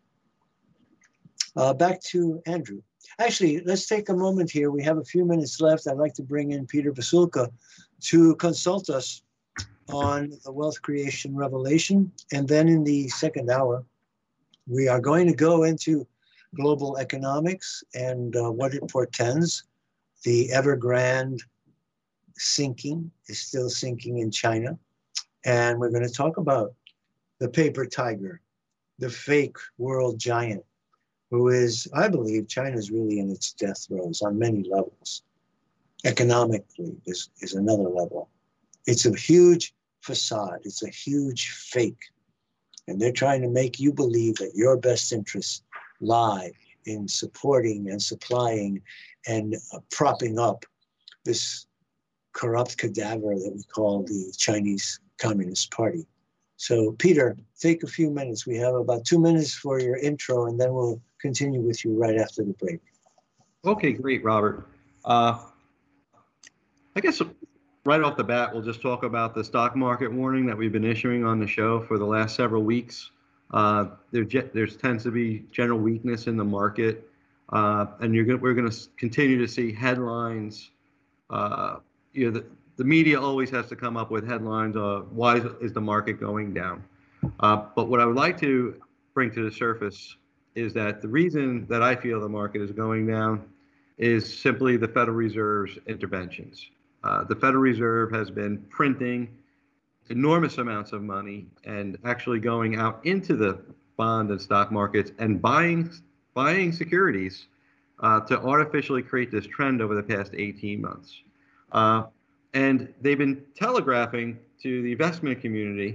Uh, back to Andrew. Actually, let's take a moment here. We have a few minutes left. I'd like to bring in Peter Basulka to consult us on the wealth creation revelation. And then in the second hour, we are going to go into global economics and uh, what it portends. The Evergrande sinking is still sinking in China. And we're going to talk about the paper tiger, the fake world giant, who is, I believe, China's really in its death throes on many levels. Economically is, is another level. It's a huge facade. It's a huge fake. And they're trying to make you believe that your best interests lie in supporting and supplying and uh, propping up this corrupt cadaver that we call the Chinese Communist Party. So, Peter, take a few minutes. We have about two minutes for your intro, and then we'll continue with you right after the break. Okay, great, Robert. Uh, I guess right off the bat, we'll just talk about the stock market warning that we've been issuing on the show for the last several weeks. Uh, there there tends to be general weakness in the market, uh, and you're gonna, we're going to continue to see headlines. Uh, you know, the, the media always has to come up with headlines of why is, is the market going down. Uh, but what I would like to bring to the surface is that the reason that I feel the market is going down is simply the Federal Reserve's interventions. Uh, the Federal Reserve has been printing enormous amounts of money and actually going out into the bond and stock markets and buying buying securities uh, to artificially create this trend over the past eighteen months. Uh, and they've been telegraphing to the investment community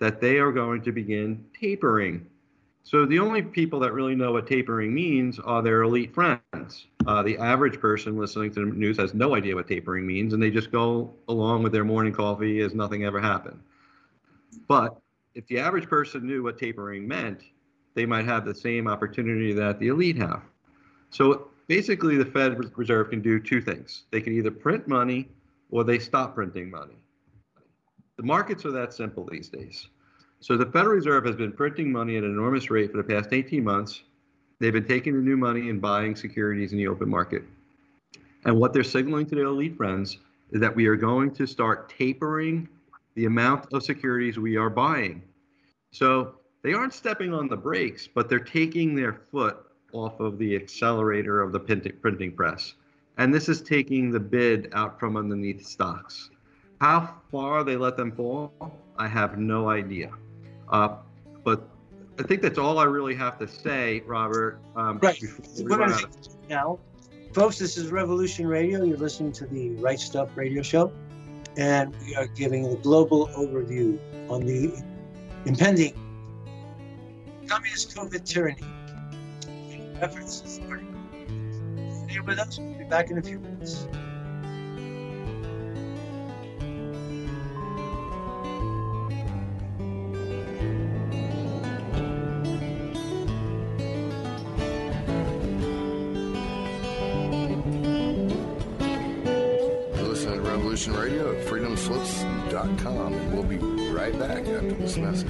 that they are going to begin tapering. So the only people that really know what tapering means are their elite friends. Uh, the average person listening to the news has no idea what tapering means, and they just go along with their morning coffee as nothing ever happened. But if the average person knew what tapering meant, they might have the same opportunity that the elite have. So basically, the Fed Reserve can do two things. They can either print money or they stop printing money. The markets are that simple these days. So the Federal Reserve has been printing money at an enormous rate for the past eighteen months. They've been taking the new money and buying securities in the open market. And what they're signaling to their elite friends is that we are going to start tapering the amount of securities we are buying. So they aren't stepping on the brakes, but they're taking their foot off of the accelerator of the printing press. And this is taking the bid out from underneath stocks. How far they let them fall, I have no idea. Uh, but I think that's all I really have to say, Robert. Um, right. we We're run gonna out of- now, folks, this is Revolution Radio. You're listening to the Right Stuff Radio Show, and we are giving a global overview on the impending communist COVID tyranny. Efforts to start. Stay with us. We'll be back in a few minutes. Radio at freedom slips dot com. And we'll be right back after this message.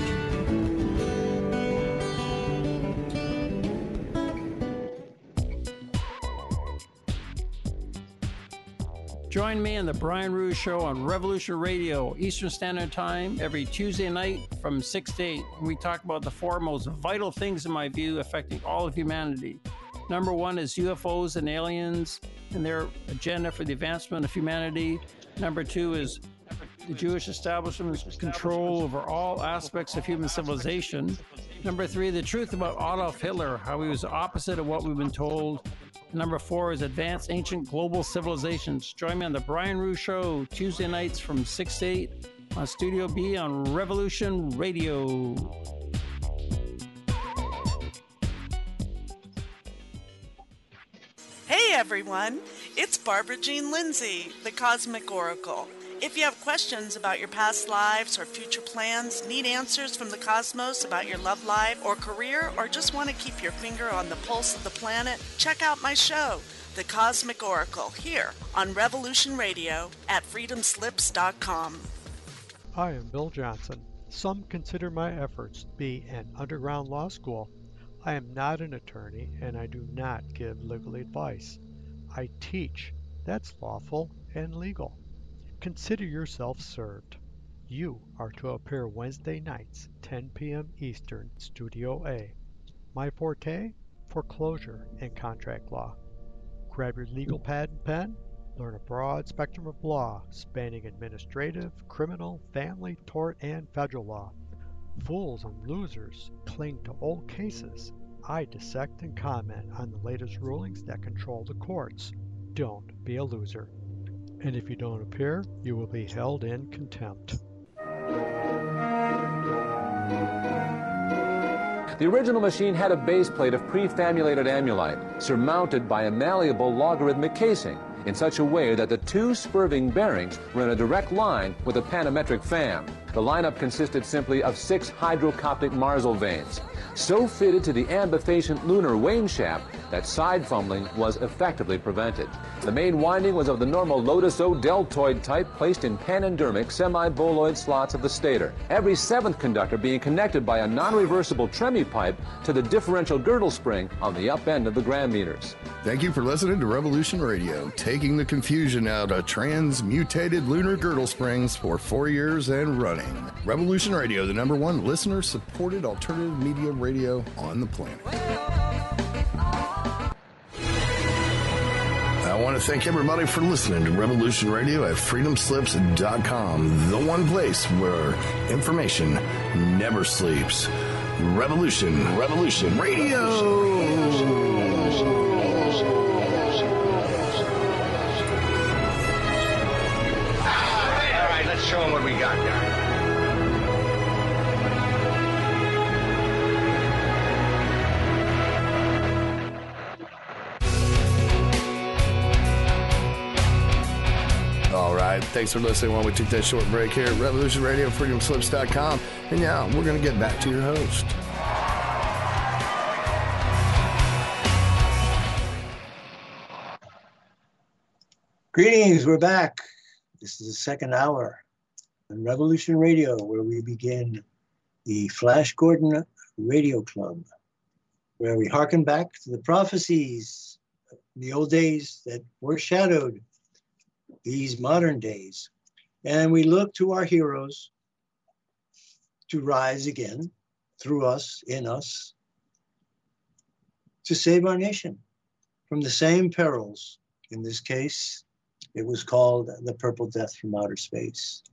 Join me on the Brian Rouge Show on Revolution Radio, Eastern Standard Time, every Tuesday night from six to eight. We talk about the four most vital things, in my view, affecting all of humanity. Number one is U F Os and aliens and their agenda for the advancement of humanity. Number two is the Jewish establishment's control over all aspects of human civilization. Number three, the truth about Adolf Hitler, how he was the opposite of what we've been told. Number four is advanced ancient global civilizations. Join me on the Brian Rouge Show, Tuesday nights from six to eight on Studio B on Revolution Radio. Hey everyone, it's Barbara Jean Lindsay, the Cosmic Oracle. If you have questions about your past lives or future plans, need answers from the cosmos about your love life or career, or just want to keep your finger on the pulse of the planet, check out my show, The Cosmic Oracle, here on Revolution Radio at freedom slips dot com. I am Bill Johnson. Some consider my efforts to be an underground law school. I am not an attorney, and I do not give legal advice. I teach. That's lawful and legal. Consider yourself served. You are to appear Wednesday nights, ten p.m. Eastern, Studio A. My forte? Foreclosure and contract law. Grab your legal pad and pen. Learn a broad spectrum of law spanning administrative, criminal, family, tort, and federal law. Fools and losers cling to old cases. I dissect and comment on the latest rulings that control the courts. Don't be a loser. And if you don't appear, you will be held in contempt. The original machine had a base plate of prefamulated amulite, surmounted by a malleable logarithmic casing, in such a way that the two spurving bearings were in a direct line with a panometric fan. The lineup consisted simply of six hydrocoptic Marsal vanes, so fitted to the ambifacient lunar wane shaft that side fumbling was effectively prevented. The main winding was of the normal Lotus O deltoid type, placed in panendermic semi-boloid slots of the stator, every seventh conductor being connected by a non-reversible Tremi pipe to the differential girdle spring on the up end of the gram meters. Thank you for listening to Revolution Radio, taking the confusion out of transmutated lunar girdle springs for four years and running. Revolution Radio, the number one listener-supported alternative media radio on the planet. I want to thank everybody for listening to Revolution Radio at freedom slips dot com, the one place where information never sleeps. Revolution, Revolution Radio. All right, let's show them what we got, guys. right. Thanks for listening while we took that short break here at Revolution Radio, freedom slips dot com. And now we're going to get back to your host. Greetings, we're back. This is the second hour on Revolution Radio, where we begin the Flash Gordon Radio Club, where we hearken back to the prophecies of the old days that foreshadowed these modern days. And we look to our heroes to rise again through us, in us, to save our nation from the same perils. In this case, it was called the Purple Death from Outer Space.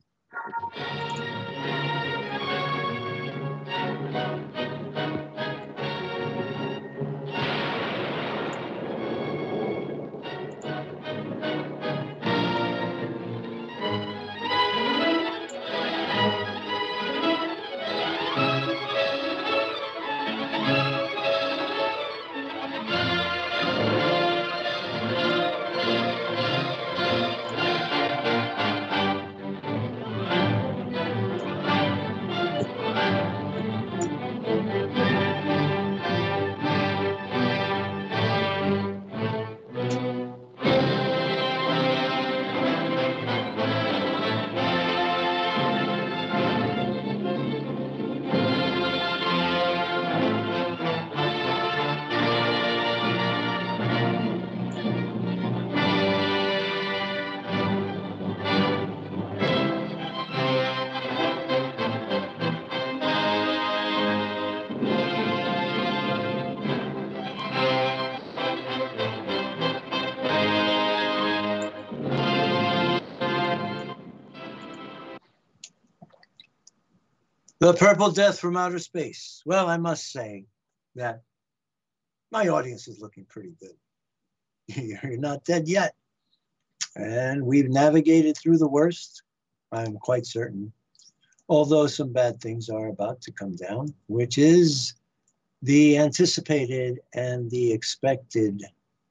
The Purple Death from Outer Space. Well, I must say that my audience is looking pretty good. You're not dead yet. And we've navigated through the worst, I'm quite certain. Although some bad things are about to come down, which is the anticipated and the expected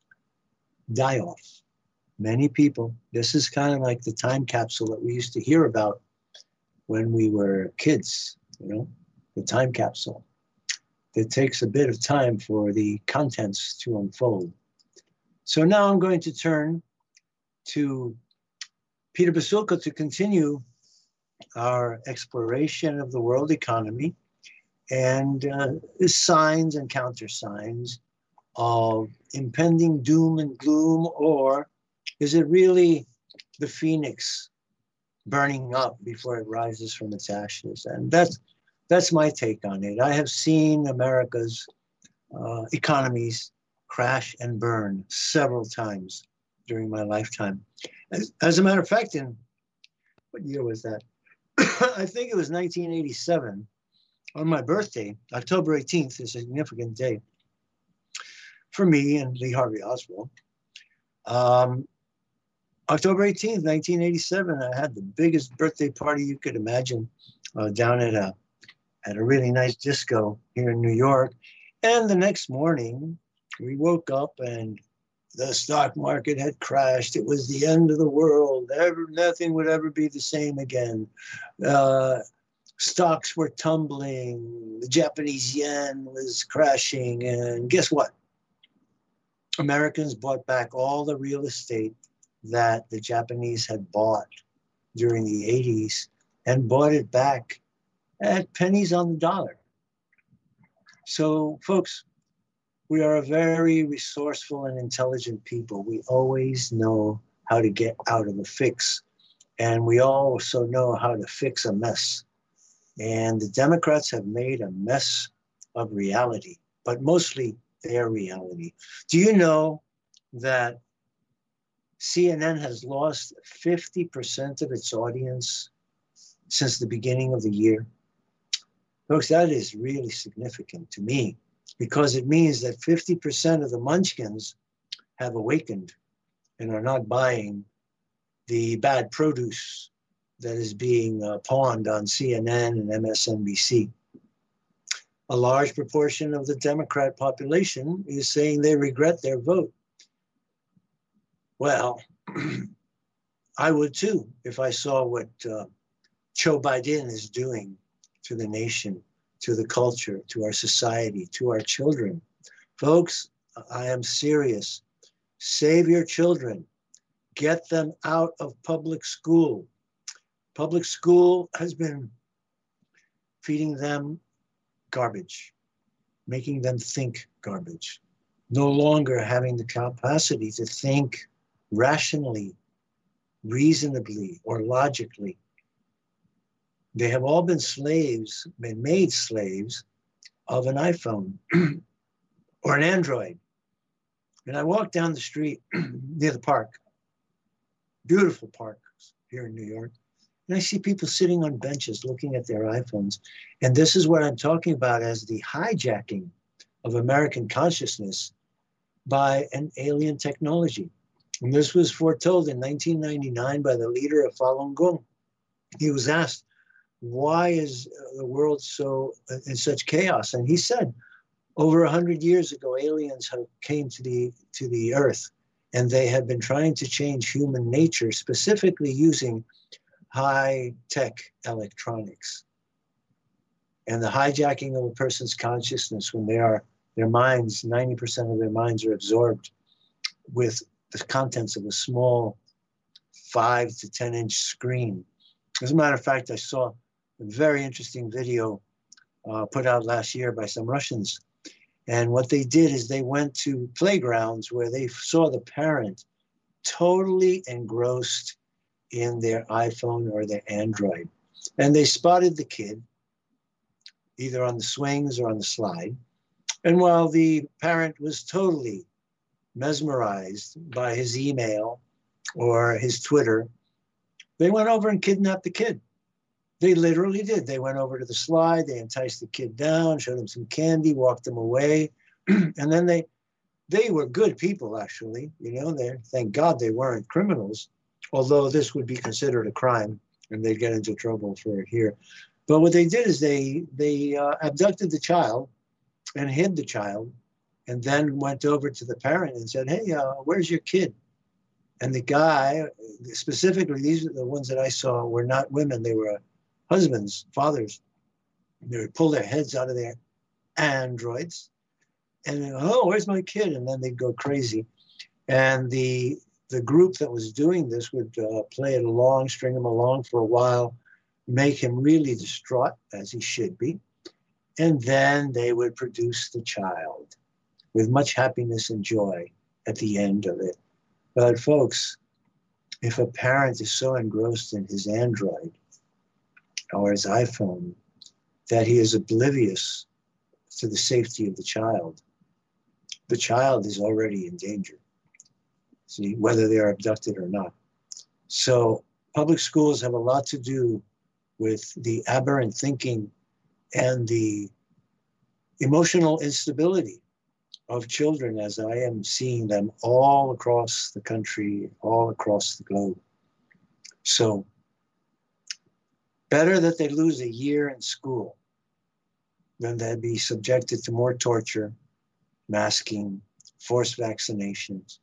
die-off. Many people, this is kind of like the time capsule that we used to hear about when we were kids, you know, the time capsule. It takes a bit of time for the contents to unfold. So now I'm going to turn to Peter Basulka to continue our exploration of the world economy and uh, the signs and countersigns of impending doom and gloom, or is it really the phoenix burning up before it rises from its ashes? And that's that's my take on it. I have seen America's uh, economies crash and burn several times during my lifetime. As, as a matter of fact, in what year was that? I think it was nineteen eighty-seven. On my birthday, October eighteenth, is a significant day for me and Lee Harvey Oswald. Um, October eighteenth, nineteen eighty-seven, I had the biggest birthday party you could imagine uh, down at a, at a really nice disco here in New York. And the next morning, we woke up and the stock market had crashed. It was the end of the world. Ever, nothing would ever be the same again. Uh, stocks were tumbling. The Japanese yen was crashing. And guess what? Americans bought back all the real estate that the Japanese had bought during the eighties and bought it back at pennies on the dollar. So, folks, we are a very resourceful and intelligent people. We always know how to get out of a fix, and we also know how to fix a mess. And the Democrats have made a mess of reality, but mostly their reality. Do you know that C N N has lost fifty percent of its audience since the beginning of the year? Folks, that is really significant to me, because it means that fifty percent of the munchkins have awakened and are not buying the bad produce that is being uh, pawned on C N N and M S N B C. A large proportion of the Democrat population is saying they regret their vote. Well, I would too if I saw what uh, Joe Biden is doing to the nation, to the culture, to our society, to our children. Folks, I am serious. Save your children. Get them out of public school. Public school has been feeding them garbage, making them think garbage, no longer having the capacity to think rationally, reasonably, or logically. They have all been slaves, been made slaves of an iPhone or an Android. And I walked down the street near the park, beautiful parks here in New York, and I see people sitting on benches looking at their iPhones. And this is what I'm talking about as the hijacking of American consciousness by an alien technology. And this was foretold in nineteen ninety-nine by the leader of Falun Gong. He was asked, why is the world so in such chaos? And he said, over a hundred years ago, aliens have came to the to the earth, and they have been trying to change human nature, specifically using high-tech electronics. And the hijacking of a person's consciousness when they are, their minds, ninety percent of their minds are absorbed with the contents of a small five to ten inch screen. As a matter of fact, I saw a very interesting video uh, put out last year by some Russians. And what they did is they went to playgrounds where they saw the parent totally engrossed in their iPhone or their Android. And they spotted the kid either on the swings or on the slide. And while the parent was totally mesmerized by his email or his Twitter, they went over and kidnapped the kid. They literally did. They went over to the slide, they enticed the kid down, showed him some candy, walked him away. And then they they were good people, actually. You know, they thank God they weren't criminals, although this would be considered a crime and they'd get into trouble for it here. But what they did is they, they uh, abducted the child and hid the child, and then went over to the parent and said, hey, uh, where's your kid? And the guy, specifically, these are the ones that I saw, were not women. They were husbands, fathers. They would pull their heads out of their androids and then, oh, where's my kid? And then they'd go crazy. And the the group that was doing this would uh, play it along, string him along for a while, make him really distraught, as he should be. And then they would produce the child with much happiness and joy at the end of it. But folks, if a parent is so engrossed in his Android or his iPhone that he is oblivious to the safety of the child, the child is already in danger, see, whether they are abducted or not. So public schools have a lot to do with the aberrant thinking and the emotional instability of children, as I am seeing them all across the country, all across the globe. So better that they lose a year in school than they be subjected to more torture, masking, forced vaccinations.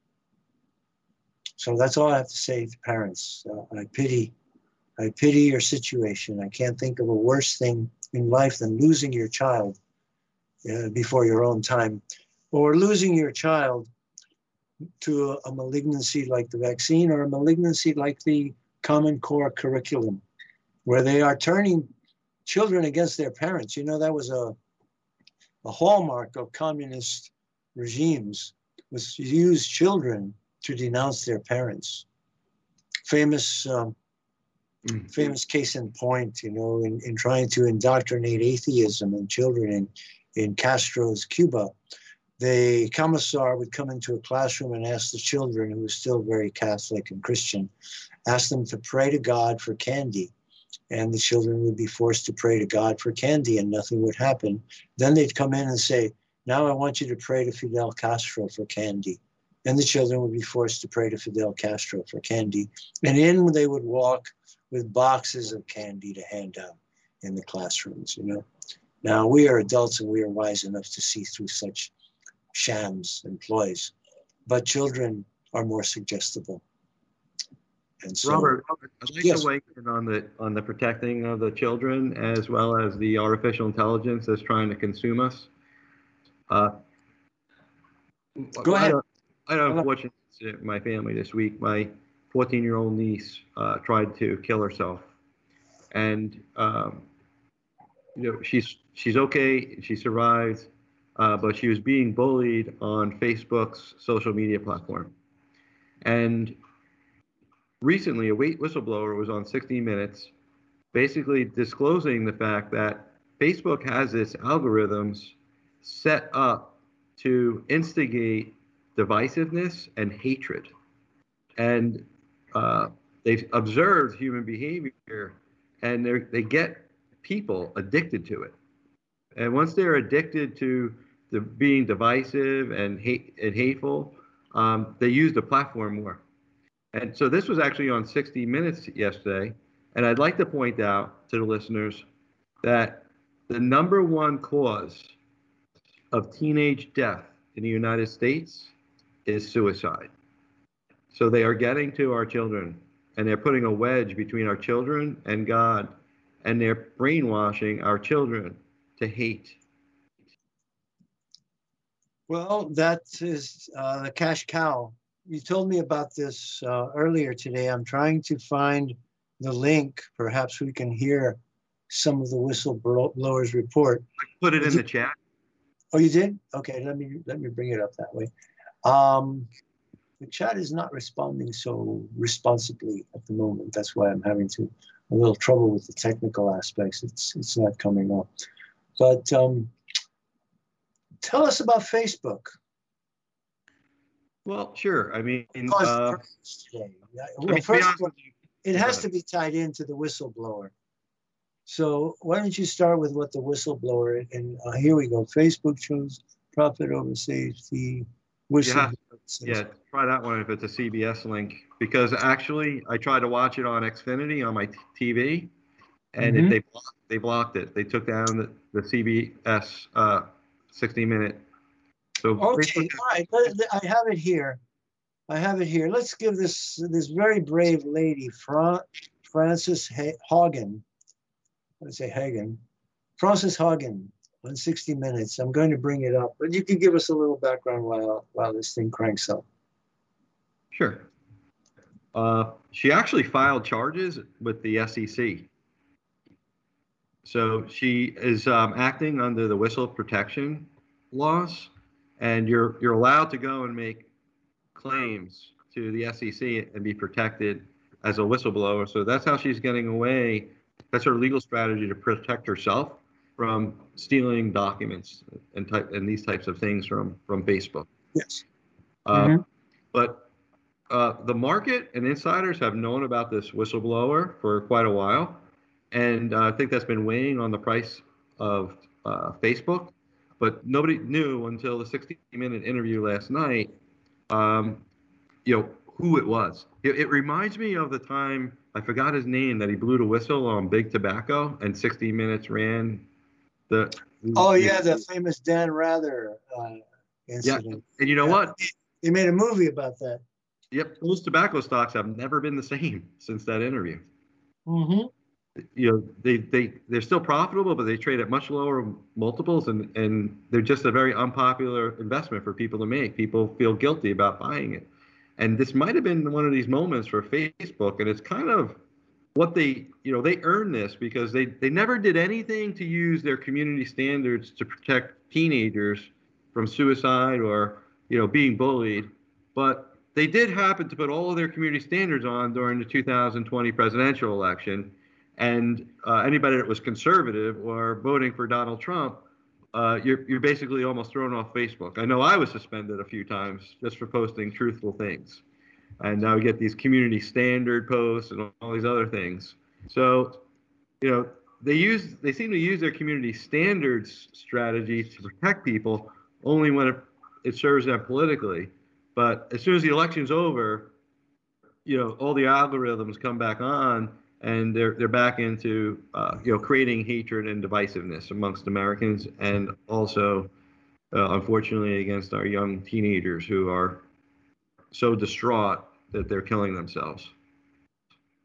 So that's all I have to say to parents. Uh, I pity, I pity your situation. I can't think of a worse thing in life than losing your child uh, before your own time, or losing your child to a, a malignancy like the vaccine, or a malignancy like the Common Core curriculum, where they are turning children against their parents. You know, that was a, a hallmark of communist regimes, was to use children to denounce their parents. Famous um, mm. famous case in point, you know, in, in trying to indoctrinate atheism in children in, in Castro's Cuba. The commissar would come into a classroom and ask the children, who were still very Catholic and Christian, ask them to pray to God for candy. And the children would be forced to pray to God for candy and nothing would happen. Then they'd come in and say, now I want you to pray to Fidel Castro for candy. And the children would be forced to pray to Fidel Castro for candy. And in they would walk with boxes of candy to hand out in the classrooms, you know. Now, we are adults and we are wise enough to see through such shams and ploys, but children are more suggestible. And so, Robert, I'd like yes. to weigh in on the on the protecting of the children as well as the artificial intelligence that's trying to consume us. Uh, Go I ahead. don't, I don't unfortunately in my family this week. My fourteen-year-old niece uh, tried to kill herself, and um, you know she's she's okay. She survived, uh, but she was being bullied on Facebook's social media platform, and recently, a whistleblower was on sixty minutes, basically disclosing the fact that Facebook has its algorithms set up to instigate divisiveness and hatred. And uh, they've observed human behavior, and they they get people addicted to it. And once they're addicted to the being divisive and hate and hateful, um, they use the platform more. And so this was actually on sixty minutes yesterday. And I'd like to point out to the listeners that the number one cause of teenage death in the United States is suicide. So they are getting to our children, and they're putting a wedge between our children and God, and they're brainwashing our children to hate. Well, that is uh, the cash cow. You told me about this uh, earlier today. I'm trying to find the link. Perhaps we can hear some of the whistleblowers report. I put it in did, the chat. Oh, you did? Okay, let me let me bring it up that way. Um, the chat is not responding so responsibly at the moment. That's why I'm having to a little trouble with the technical aspects. It's it's not coming up. But um, tell us about Facebook. Well, sure. I mean, Because uh, today, I well, mean, first of all, you, it has to be tied into the whistleblower. So why don't you start with what the whistleblower, and uh, here we go. Facebook chose profit over safety. Whistleblower. Yeah, yeah, try that one if it's a C B S link. Because actually, I tried to watch it on Xfinity on my T V, and Mhm. it, they, blocked, they blocked it. They took down the, the C B S uh, sixty minute. So Okay, all right. let- let- I have it here. I have it here. Let's give this this very brave lady, Fran, Frances ha- Haugen. Let's say Hagen. Frances Haugen on sixty minutes. I'm going to bring it up, but you can give us a little background while while this thing cranks up. Sure. Uh, she actually filed charges with the S E C. So she is um, acting under the whistle protection laws, and you're you're allowed to go and make claims to the S E C and be protected as a whistleblower. So that's how she's getting away. That's her legal strategy to protect herself from stealing documents and type and these types of things from from Facebook. Yes. Uh, Mhm. But uh, the market and insiders have known about this whistleblower for quite a while, and uh, I think that's been weighing on the price of uh, Facebook. But nobody knew until the sixty minute interview last night, um, you know, who it was. It, it reminds me of the time, I forgot his name, that he blew the whistle on Big Tobacco, and sixty minutes ran the. Oh the, yeah, the famous Dan Rather uh, incident. And you know Yeah. what? They made a movie about that. Yep, those tobacco stocks have never been the same since that interview. Mm-hmm. You know, they, they, they're still profitable, but they trade at much lower multiples, and, and they're just a very unpopular investment for people to make. People feel guilty about buying it. And this might have been one of these moments for Facebook, and it's kind of what they, you know, they earned this because they, they never did anything to use their community standards to protect teenagers from suicide or, you know, being bullied. But they did happen to put all of their community standards on during the two thousand twenty presidential election. And uh, anybody that was conservative or voting for Donald Trump, uh, you're, you're basically almost thrown off Facebook. I know I was suspended a few times just for posting truthful things. And now we get these community standard posts and all these other things. So, you know, they use they seem to use their community standards strategy to protect people only when it, it serves them politically. But as soon as the election's over, you know, all the algorithms come back on, and they're they're back into uh, you know, creating hatred and divisiveness amongst Americans, and also, uh, unfortunately, against our young teenagers who are so distraught that they're killing themselves.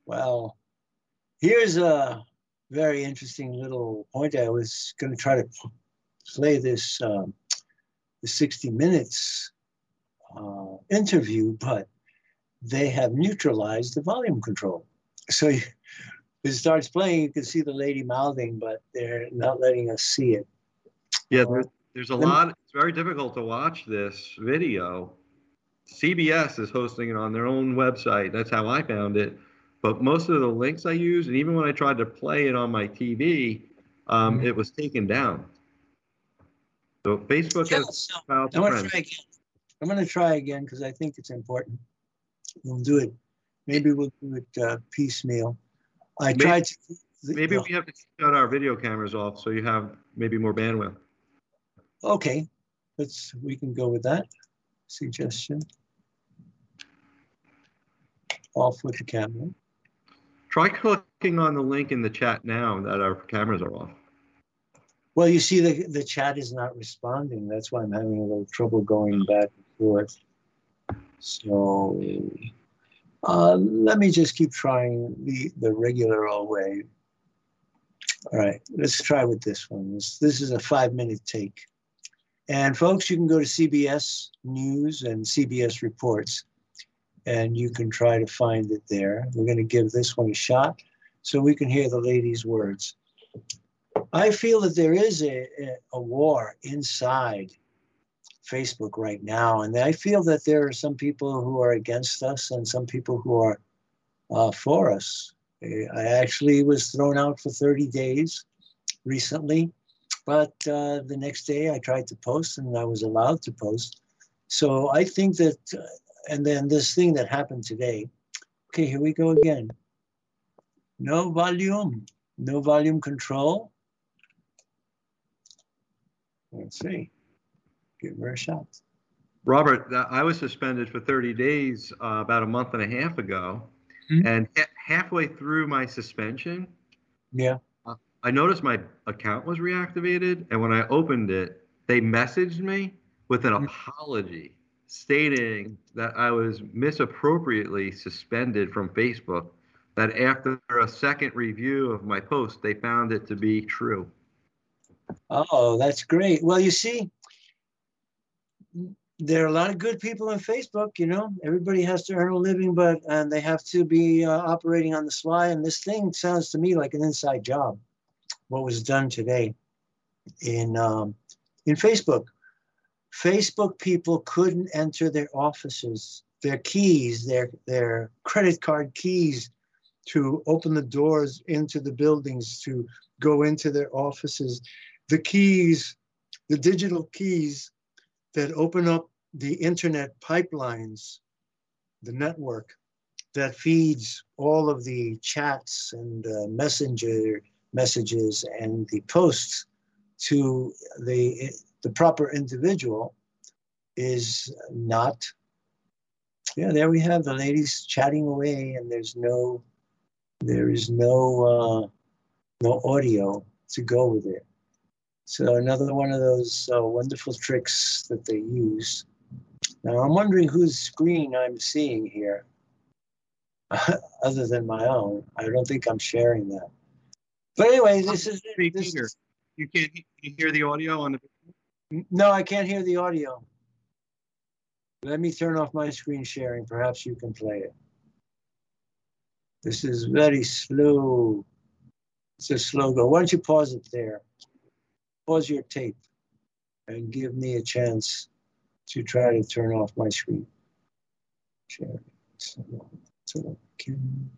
Well, here's a very interesting little point. I was going to try to play this um, the sixty minutes uh, interview, but they have neutralized the volume control. So you, it starts playing, you can see the lady mouthing, but they're not letting us see it. Yeah, there's, there's a lot. It's very difficult to watch this video. C B S is hosting it on their own website. That's how I found it. But most of the links I use, and even when I tried to play it on my T V, um, mm-hmm. it was taken down. So Facebook yeah, has so powerful I'm going to try again. I'm going to try again because I think it's important. We'll do it. Maybe we'll do it uh, piecemeal. I maybe, tried to. Maybe uh, we have to shut our video cameras off so you have maybe more bandwidth. Okay, let's. We can go with that suggestion. Off with the camera. Try clicking on the link in the chat now that our cameras are off. Well, you see the the chat is not responding. That's why I'm having a little trouble going back and forth. So uh, let me just keep trying the, the regular old way. All right, let's try with this one. This, this is a five-minute take. And folks, you can go to C B S News and C B S Reports, and you can try to find it there. We're going to give this one a shot so we can hear the lady's words. I feel that there is a, a war inside Facebook right now, and I feel that there are some people who are against us and some people who are uh, for us. I actually was thrown out for thirty days recently, but uh, the next day I tried to post and I was allowed to post. So I think that, uh, and then this thing that happened today, okay, here we go again. No volume, no volume control. Let's see. Give her a shot. Robert, I was suspended for thirty days uh, about a month and a half ago. Mm-hmm. And ha- halfway through my suspension, yeah, uh, I noticed my account was reactivated. And when I opened it, they messaged me with an mm-hmm. apology stating that I was misappropriately suspended from Facebook, that after a second review of my post, they found it to be true. Oh, that's great. Well, you see, there are a lot of good people on Facebook, you know, everybody has to earn a living, but and they have to be uh, operating on the sly. And this thing sounds to me like an inside job, what was done today in, um, in Facebook. Facebook people couldn't enter their offices, their keys, their, their credit card keys to open the doors into the buildings, to go into their offices. The keys, the digital keys that open up the internet pipelines, the network that feeds all of the chats and uh, messenger messages and the posts to the, the proper individual is not, yeah, there we have the ladies chatting away and there's no, there is no, uh, no audio to go with it. So another one of those uh, wonderful tricks that they use. Now I'm wondering whose screen I'm seeing here, other than my own. I don't think I'm sharing that. But anyway, this is it. This is, you can't you hear the audio on the. No, I can't hear the audio. Let me turn off my screen sharing. Perhaps you can play it. This is very slow. It's a slow go. Why don't you pause it there? Pause your tape and give me a chance to try to turn off my screen. Share. So, so can...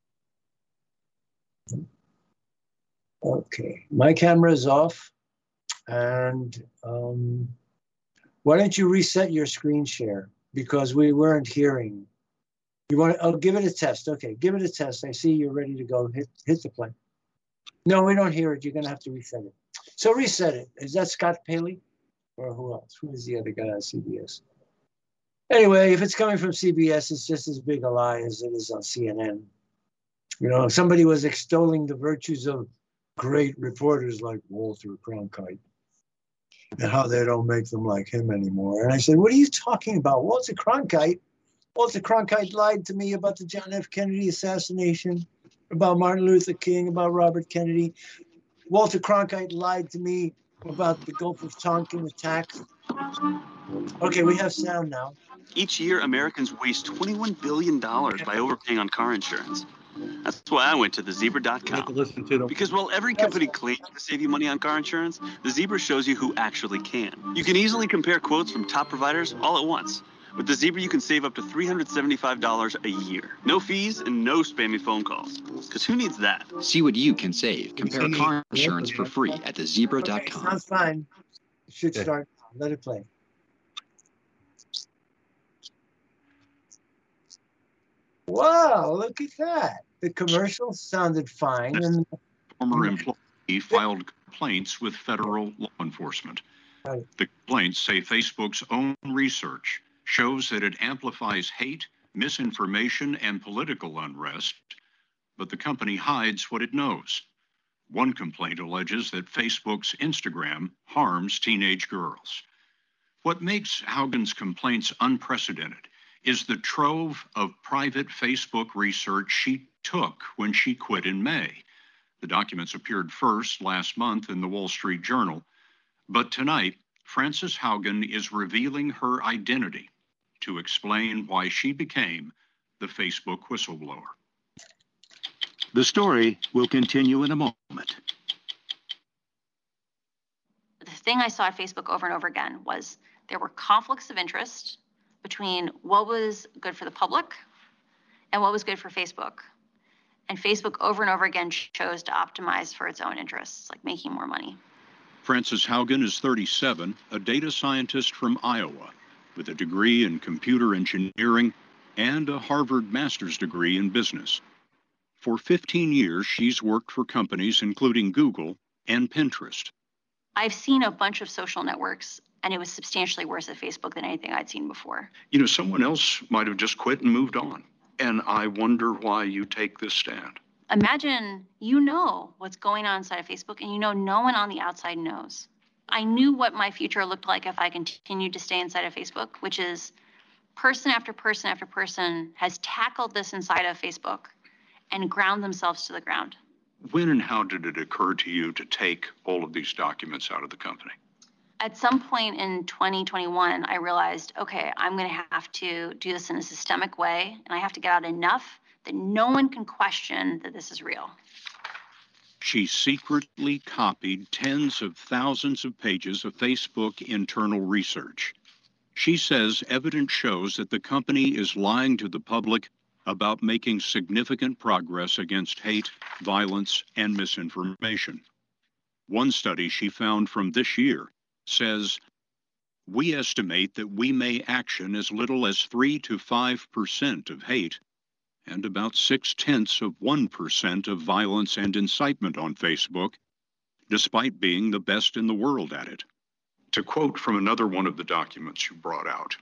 Okay, my camera is off, and um, why don't you reset your screen share, because we weren't hearing. You want? Oh, give it a test. Okay, give it a test. I see you're ready to go. Hit hit the play. No, we don't hear it. You're gonna have to reset it. So reset it. Is that Scott Paley? Or who else? Who is the other guy on C B S? Anyway, if it's coming from C B S, it's just as big a lie as it is on C N N. You know, somebody was extolling the virtues of great reporters like Walter Cronkite and how they don't make them like him anymore. And I said, what are you talking about? Walter Cronkite Walter Cronkite lied to me about the John F. Kennedy assassination, about Martin Luther King, about Robert Kennedy. Walter Cronkite lied to me about the Gulf of Tonkin attacks. Okay, we have sound now. Each year, Americans waste twenty-one billion dollars by overpaying on car insurance. That's why I went to the zebra dot com. Listen to them. Because while every company claims to save you money on car insurance, the Zebra shows you who actually can. You can easily compare quotes from top providers all at once. With the Zebra, you can save up to three hundred seventy-five dollars a year. No fees and no spammy phone calls. Because who needs that? See what you can save. Compare car insurance for free at the zebra dot com. Okay, sounds fine. It should start. Let it play. Wow, look at that. The commercial sounded fine. And former employee filed complaints with federal law enforcement. Right. The complaints say Facebook's own research shows that it amplifies hate, misinformation, and political unrest, but the company hides what it knows. One complaint alleges that Facebook's Instagram harms teenage girls. What makes Haugen's complaints unprecedented is the trove of private Facebook research she took when she quit in May. The documents appeared first last month in the Wall Street Journal, but tonight, Frances Haugen is revealing her identity to explain why she became the Facebook whistleblower. The story will continue in a moment. The thing I saw at Facebook over and over again was there were conflicts of interest between what was good for the public and what was good for Facebook. And Facebook over and over again chose to optimize for its own interests, like making more money. Frances Haugen is thirty-seven, a data scientist from Iowa, with a degree in computer engineering and a Harvard master's degree in business. For fifteen years, she's worked for companies including Google and Pinterest. I've seen a bunch of social networks, and it was substantially worse at Facebook than anything I'd seen before. You know, someone else might have just quit and moved on. And I wonder why you take this stand. Imagine you know what's going on inside of Facebook, and you know no one on the outside knows. I knew what my future looked like if I continued to stay inside of Facebook, which is person after person after person has tackled this inside of Facebook and ground themselves to the ground. When and how did it occur to you to take all of these documents out of the company? At some point in twenty twenty-one, I realized, okay, I'm going to have to do this in a systemic way, and I have to get out enough that no one can question that this is real. She secretly copied tens of thousands of pages of Facebook internal research. She says evidence shows that the company is lying to the public about making significant progress against hate, violence, and misinformation. One study she found from this year says, we estimate that we may action as little as three to five percent of hate and about six-tenths of one percent of violence and incitement on Facebook, despite being the best in the world at it. To quote from another one of the documents you brought out,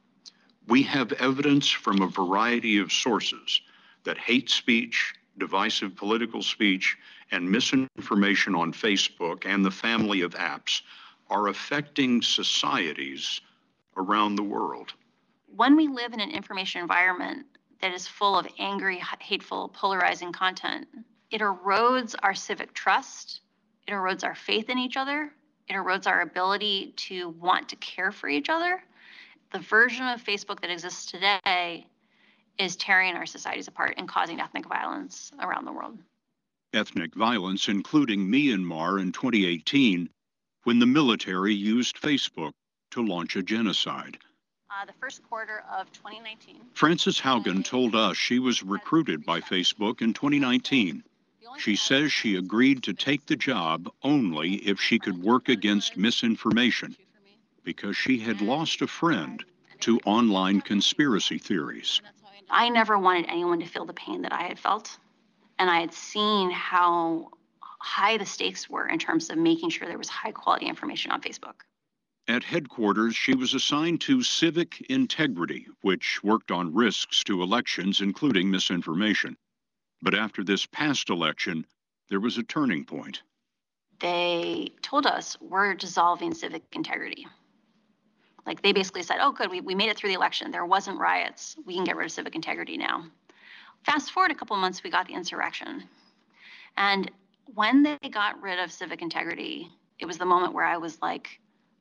we have evidence from a variety of sources that hate speech, divisive political speech, and misinformation on Facebook and the family of apps are affecting societies around the world. When we live in an information environment that is full of angry, hateful, polarizing content, it erodes our civic trust, it erodes our faith in each other, it erodes our ability to want to care for each other. The version of Facebook that exists today is tearing our societies apart and causing ethnic violence around the world. Ethnic violence, including Myanmar in twenty eighteen, when the military used Facebook to launch a genocide. Uh, the first quarter of twenty nineteen. Frances Haugen told us she was recruited by Facebook in twenty nineteen. She says she agreed to take the job only if she could work against misinformation, because she had lost a friend to online conspiracy theories. I never wanted anyone to feel the pain that I had felt, and I had seen how high the stakes were in terms of making sure there was high quality information on Facebook. At headquarters, she was assigned to Civic Integrity, which worked on risks to elections, including misinformation. But after this past election, there was a turning point. They told us, we're dissolving Civic Integrity. Like they basically said, oh, good, we, we made it through the election. There wasn't riots. We can get rid of civic integrity now. Fast forward a couple of months, we got the insurrection. And when they got rid of civic integrity, it was the moment where I was like,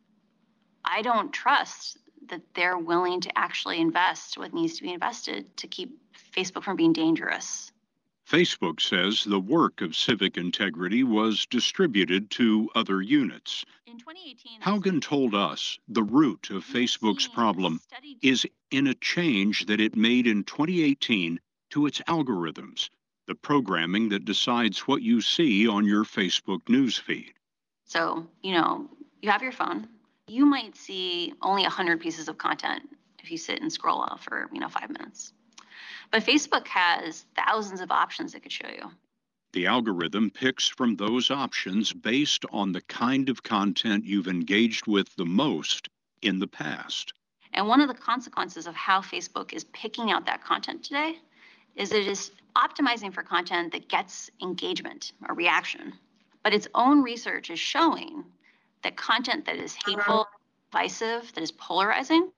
I don't trust that they're willing to actually invest what needs to be invested to keep Facebook from being dangerous. Facebook says the work of civic integrity was distributed to other units. In twenty eighteen, Haugen told us the root of Facebook's problem is in a change that it made in twenty eighteen to its algorithms, the programming that decides what you see on your Facebook newsfeed. So, you know, you have your phone. You might see only one hundred pieces of content if you sit and scroll off for, you know, five minutes. But Facebook has thousands of options it could show you. The algorithm picks from those options based on the kind of content you've engaged with the most in the past. And one of the consequences of how Facebook is picking out that content today is it is optimizing for content that gets engagement or reaction. But its own research is showing that content that is hateful, divisive, that is polarizing,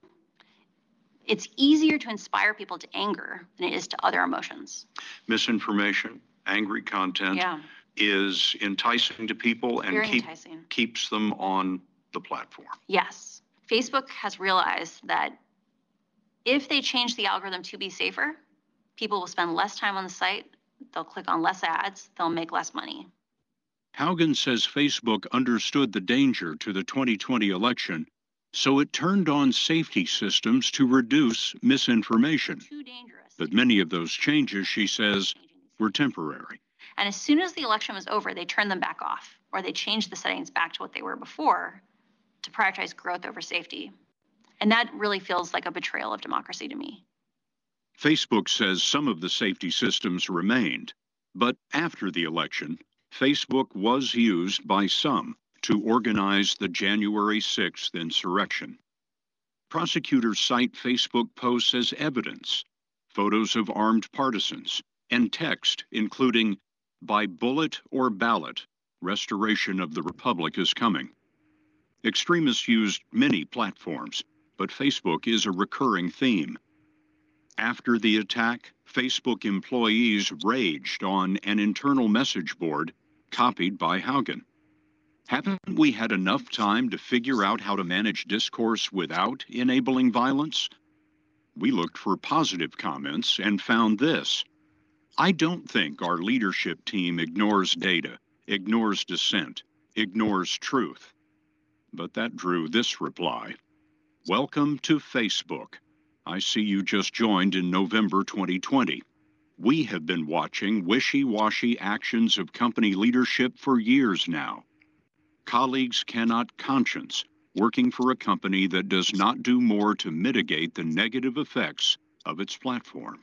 it's easier to inspire people to anger than it is to other emotions. Misinformation, angry content Yeah. is enticing to people and Very keep, enticing. keeps them on the platform. Yes. Facebook has realized that if they change the algorithm to be safer, people will spend less time on the site, they'll click on less ads, they'll make less money. Haugen says Facebook understood the danger to the twenty twenty election, so it turned on safety systems to reduce misinformation. Too dangerous. But many of those changes, she says, were temporary. And as soon as the election was over, they turned them back off, or they changed the settings back to what they were before to prioritize growth over safety. And that really feels like a betrayal of democracy to me. Facebook says some of the safety systems remained, but after the election, Facebook was used by some to organize the January sixth insurrection. Prosecutors cite Facebook posts as evidence, photos of armed partisans, and text including, "By bullet or ballot, restoration of the republic is coming." Extremists used many platforms, but Facebook is a recurring theme. After the attack, Facebook employees raged on an internal message board copied by Haugen. Haven't we had enough time to figure out how to manage discourse without enabling violence? We looked for positive comments and found this. I don't think our leadership team ignores data, ignores dissent, ignores truth. But that drew this reply. Welcome to Facebook. I see you just joined in November twenty twenty. We have been watching wishy-washy actions of company leadership for years now. Colleagues cannot conscience working for a company that does not do more to mitigate the negative effects of its platform.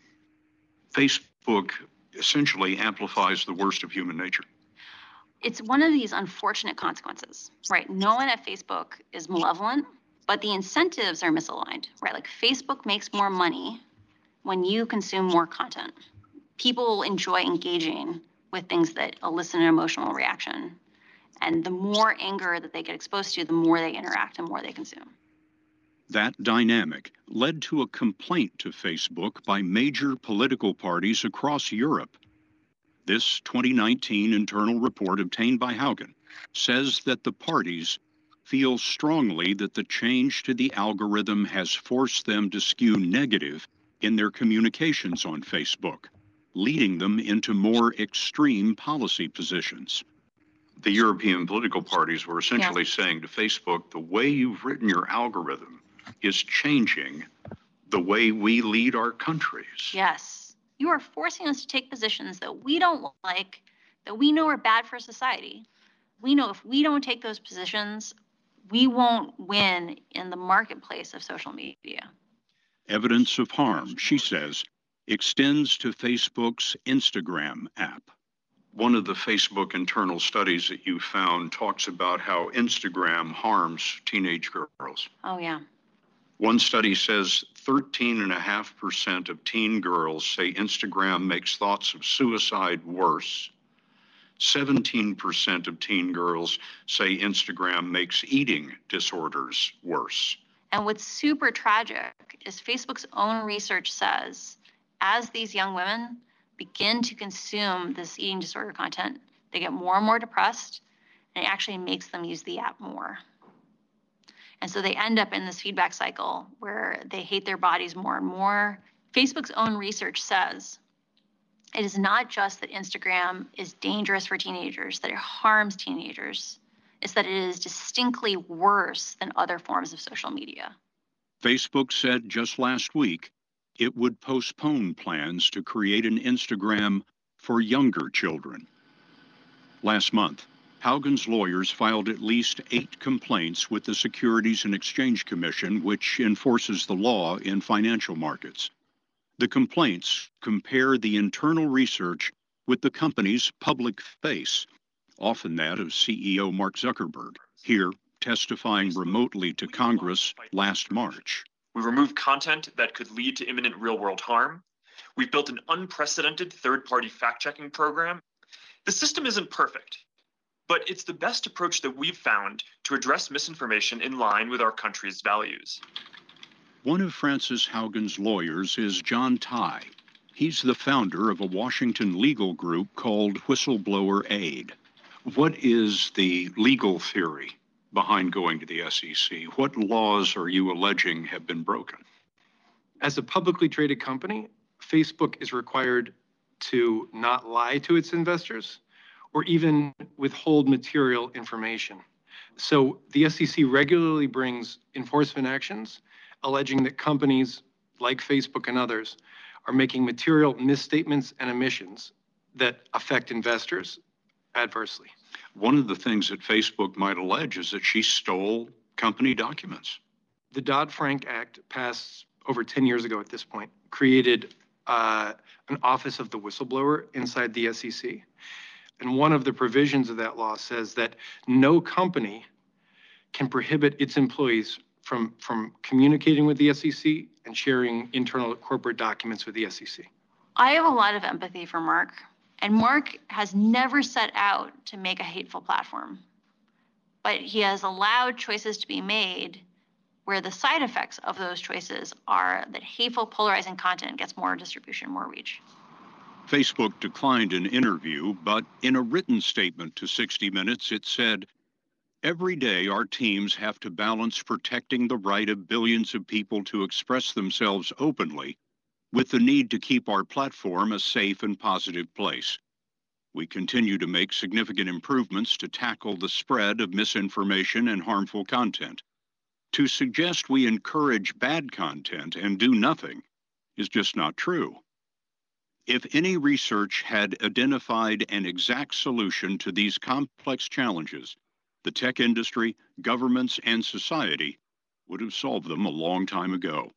Facebook essentially amplifies the worst of human nature. It's one of these unfortunate consequences, right? No one at Facebook is malevolent, but the incentives are misaligned, right? Like Facebook makes more money when you consume more content. People enjoy engaging with things that elicit an emotional reaction. And the more anger that they get exposed to, the more they interact and more they consume. That dynamic led to a complaint to Facebook by major political parties across Europe. This twenty nineteen internal report obtained by Haugen says that the parties feel strongly that the change to the algorithm has forced them to skew negative in their communications on Facebook, leading them into more extreme policy positions. The European political parties were essentially yeah. saying to Facebook, the way you've written your algorithm is changing the way we lead our countries. Yes. You are forcing us to take positions that we don't like, that we know are bad for society. We know if we don't take those positions, we won't win in the marketplace of social media. Evidence of harm, she says, extends to Facebook's Instagram app. One of the Facebook internal studies that you found talks about how Instagram harms teenage girls. Oh, yeah. One study says thirteen point five percent of teen girls say Instagram makes thoughts of suicide worse. seventeen percent of teen girls say Instagram makes eating disorders worse. And what's super tragic is Facebook's own research says, as these young women begin to consume this eating disorder content, they get more and more depressed, and it actually makes them use the app more. And so they end up in this feedback cycle where they hate their bodies more and more. Facebook's own research says it is not just that Instagram is dangerous for teenagers, that it harms teenagers. It's that it is distinctly worse than other forms of social media. Facebook said just last week it would postpone plans to create an Instagram for younger children. Last month, Haugen's lawyers filed at least eight complaints with the Securities and Exchange Commission, which enforces the law in financial markets. The complaints compare the internal research with the company's public face, often that of C E O Mark Zuckerberg, here testifying remotely to Congress last March. We removed content that could lead to imminent real-world harm. We've built an unprecedented third-party fact-checking program. The system isn't perfect, but it's the best approach that we've found to address misinformation in line with our country's values. One of Frances Haugen's lawyers is John Tye. He's the founder of a Washington legal group called Whistleblower Aid. What is the legal theory behind going to the S E C? What laws are you alleging have been broken? As a publicly traded company, Facebook is required to not lie to its investors or even withhold material information. So the S E C regularly brings enforcement actions alleging that companies like Facebook and others are making material misstatements and omissions that affect investors adversely. One of the things that Facebook might allege is that she stole company documents. The Dodd-Frank Act, passed over ten years ago at this point, created uh, an Office of the Whistleblower inside the S E C. And one of the provisions of that law says that no company can prohibit its employees from, from communicating with the S E C and sharing internal corporate documents with the S E C. I have a lot of empathy for Mark. And Mark has never set out to make a hateful platform, but he has allowed choices to be made where the side effects of those choices are that hateful, polarizing content gets more distribution, more reach. Facebook declined an interview, but in a written statement to sixty minutes, it said, "Every day our teams have to balance protecting the right of billions of people to express themselves openly with the need to keep our platform a safe and positive place. We continue to make significant improvements to tackle the spread of misinformation and harmful content. To suggest we encourage bad content and do nothing is just not true. If any research had identified an exact solution to these complex challenges, the tech industry, governments, and society would have solved them a long time ago."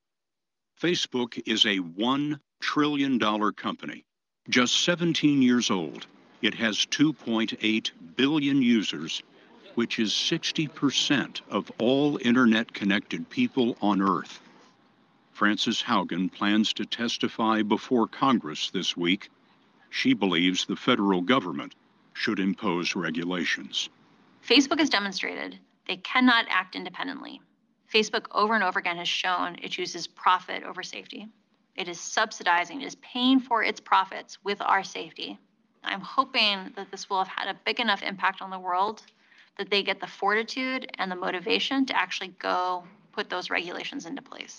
Facebook is a one trillion dollars company. Just seventeen years old, it has two point eight billion users, which is sixty percent of all internet-connected people on Earth. Frances Haugen plans to testify before Congress this week. She believes the federal government should impose regulations. Facebook has demonstrated they cannot act independently. Facebook over and over again has shown it chooses profit over safety. It is subsidizing, it is paying for its profits with our safety. I'm hoping that this will have had a big enough impact on the world that they get the fortitude and the motivation to actually go put those regulations into place.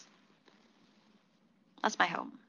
That's my hope.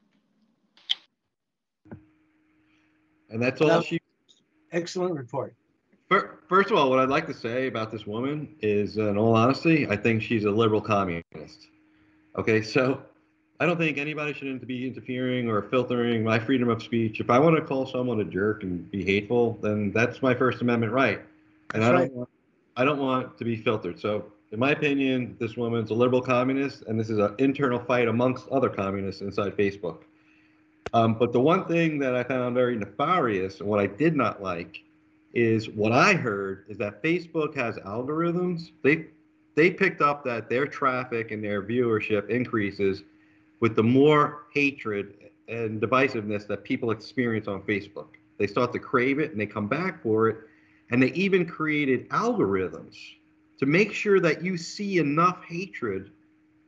And that's all That- she. Excellent report. First of all, what I'd like to say about this woman is, in all honesty, I think she's a liberal communist. Okay, so I don't think anybody should be interfering or filtering my freedom of speech. If I want to call someone a jerk and be hateful, then that's my First Amendment right. And That's I don't right. want, I don't want to be filtered. So in my opinion, this woman's a liberal communist, and this is an internal fight amongst other communists inside Facebook. Um, but the one thing that I found very nefarious and what I did not like is what I heard is that Facebook has algorithms. They they picked up that their traffic and their viewership increases with the more hatred and divisiveness that people experience on Facebook. They start to crave it and they come back for it. And they even created algorithms to make sure that you see enough hatred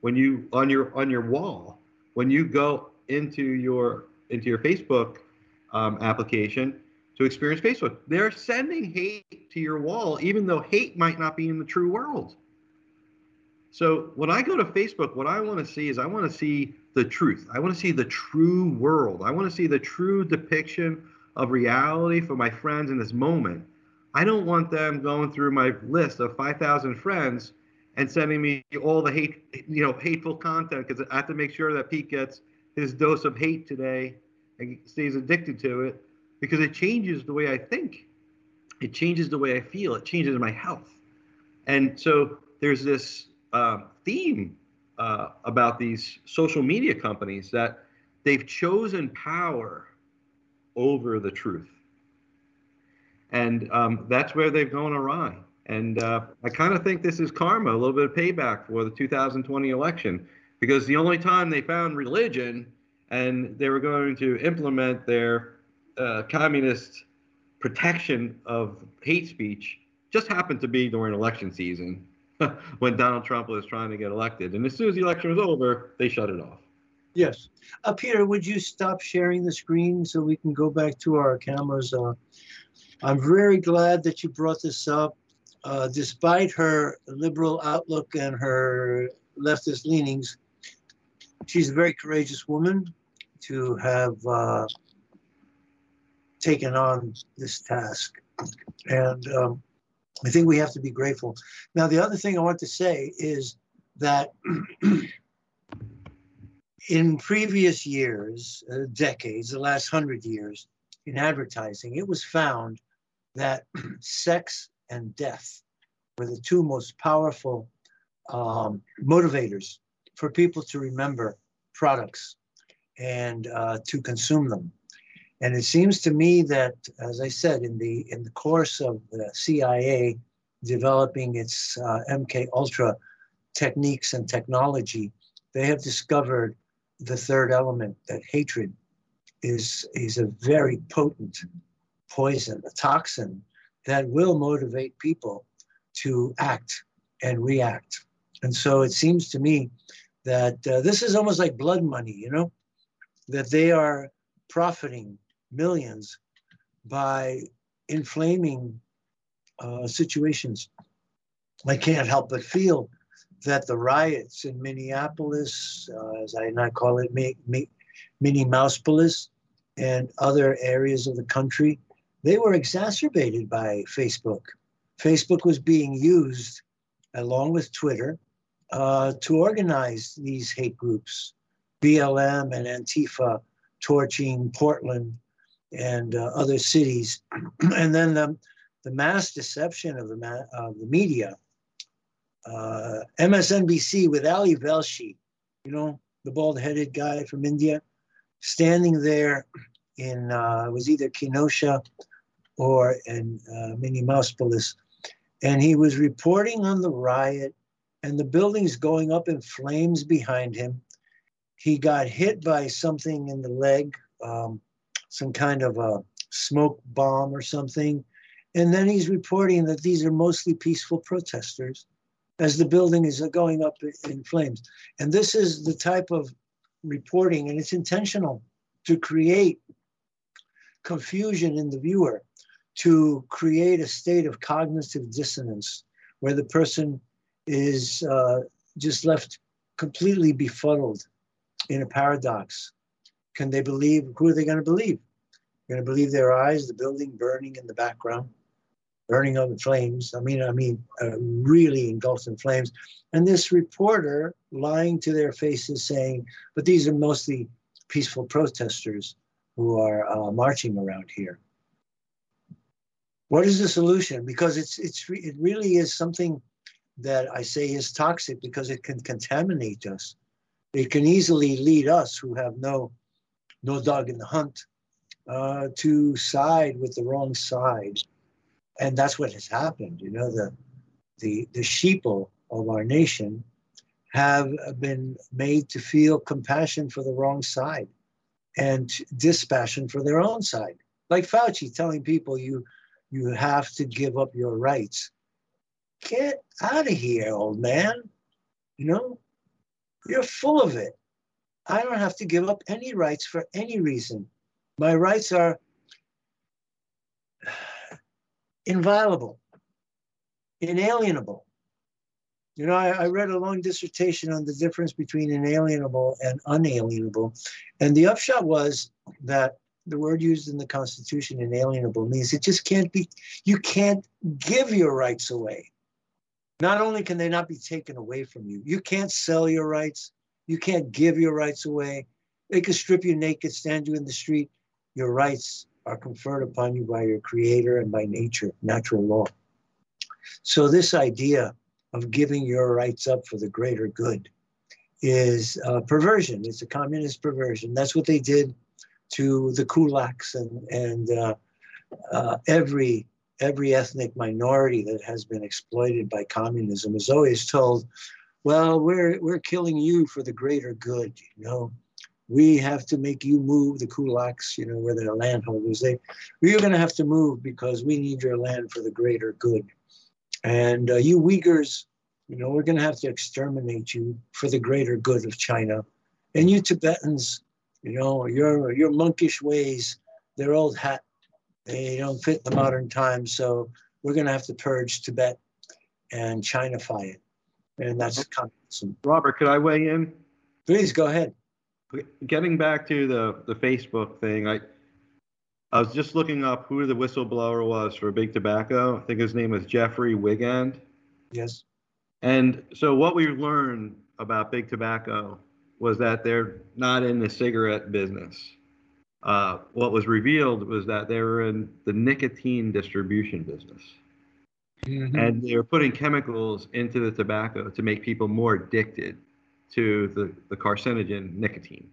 when you on your on your wall, when you go into your into your Facebook um, application to experience Facebook, they're sending hate to your wall, even though hate might not be in the true world. So when I go to Facebook, what I want to see is I want to see the truth. I want to see the true world. I want to see the true depiction of reality for my friends in this moment. I don't want them going through my list of five thousand friends and sending me all the hate, you know, hateful content, because I have to make sure that Pete gets his dose of hate today and stays addicted to it, because it changes the way I think. It changes the way I feel. It changes my health. And so there's this uh, theme uh, about these social media companies that they've chosen power over the truth. And um, that's where they've gone awry. And uh, I kind of think this is karma, a little bit of payback for the two thousand twenty election, because the only time they found religion and they were going to implement their uh, communist protection of hate speech just happened to be during election season when Donald Trump was trying to get elected. And as soon as the election was over, they shut it off. Yes. Uh, Peter, would you stop sharing the screen so we can go back to our cameras? Uh, I'm very glad that you brought this up. Uh, despite her liberal outlook and her leftist leanings, she's a very courageous woman to have uh, taken on this task. And um, I think we have to be grateful. Now, the other thing I want to say is that in previous years, uh, decades, the last hundred years in advertising, it was found that sex and death were the two most powerful um, motivators for people to remember products and uh, to consume them. And it seems to me that, as I said, in the in the course of the C I A developing its uh, M K Ultra techniques and technology, they have discovered the third element, that hatred is, is a very potent poison, a toxin that will motivate people to act and react. And so it seems to me that uh, this is almost like blood money, you know, that they are profiting millions by inflaming uh, situations. I can't help but feel that the riots in Minneapolis, uh, as I not call it, mi- mi- Minnie Mousepolis, and other areas of the country, they were exacerbated by Facebook. Facebook was being used, along with Twitter, uh, to organize these hate groups, B L M and Antifa torching Portland and uh, other cities. And then the, the mass deception of the, ma- of the media. Uh, M S N B C with Ali Velshi, you know, the bald-headed guy from India, standing there in, uh, it was either Kenosha or in uh, Minnie Mousepolis, and he was reporting on the riot and the buildings going up in flames behind him. He got hit by something in the leg, um, some kind of a smoke bomb or something, and then he's reporting that these are mostly peaceful protesters as the building is going up in flames. And this is the type of reporting, and it's intentional, to create confusion in the viewer, to create a state of cognitive dissonance where the person is uh, just left completely befuddled in a paradox. Can they believe? Who are they going to believe? They're going to believe their eyes, the building burning in the background, burning up in flames. I mean, I mean, uh, really engulfed in flames. And this reporter lying to their faces saying, but these are mostly peaceful protesters who are uh, marching around here. What is the solution? Because it's it's it really is something that I say is toxic, because it can contaminate us. It can easily lead us, who have no no dog in the hunt, uh, to side with the wrong side. And that's what has happened. You know, the the the sheeple of our nation have been made to feel compassion for the wrong side and dispassion for their own side. Like Fauci telling people you you have to give up your rights. Get out of here, old man. You know, You're full of it. I don't have to give up any rights for any reason. My rights are inviolable, inalienable. You know, I, I read a long dissertation on the difference between inalienable and unalienable. And the upshot was that the word used in the Constitution, inalienable, means it just can't be, you can't give your rights away. Not only can they not be taken away from you, you can't sell your rights, you can't give your rights away. They could strip you naked, stand you in the street. Your rights are conferred upon you by your creator and by nature, natural law. So this idea of giving your rights up for the greater good is a perversion. It's a communist perversion. That's what they did to the kulaks and, and uh, uh, every, every ethnic minority that has been exploited by communism is always told, well, we're, we're killing you for the greater good, you know. We have to make you move, the kulaks, you know, where they're landholders. They, we're going to have to move because we need your land for the greater good. And uh, you Uyghurs, you know, we're going to have to exterminate you for the greater good of China. And you Tibetans, you know, your, your monkish ways, they're old hat. They don't fit the modern times. So we're going to have to purge Tibet and Chinafy it. And that's communism. Robert, could I weigh in? Please, go ahead. Getting back to the, the Facebook thing, I I was just looking up who the whistleblower was for Big Tobacco. I think his name was Jeffrey Wigand. Yes. And so what we learned about Big Tobacco was that they're not in the cigarette business. Uh, what was revealed was that they were in the nicotine distribution business. Mm-hmm. And they were putting chemicals into the tobacco to make people more addicted to the, the carcinogen nicotine.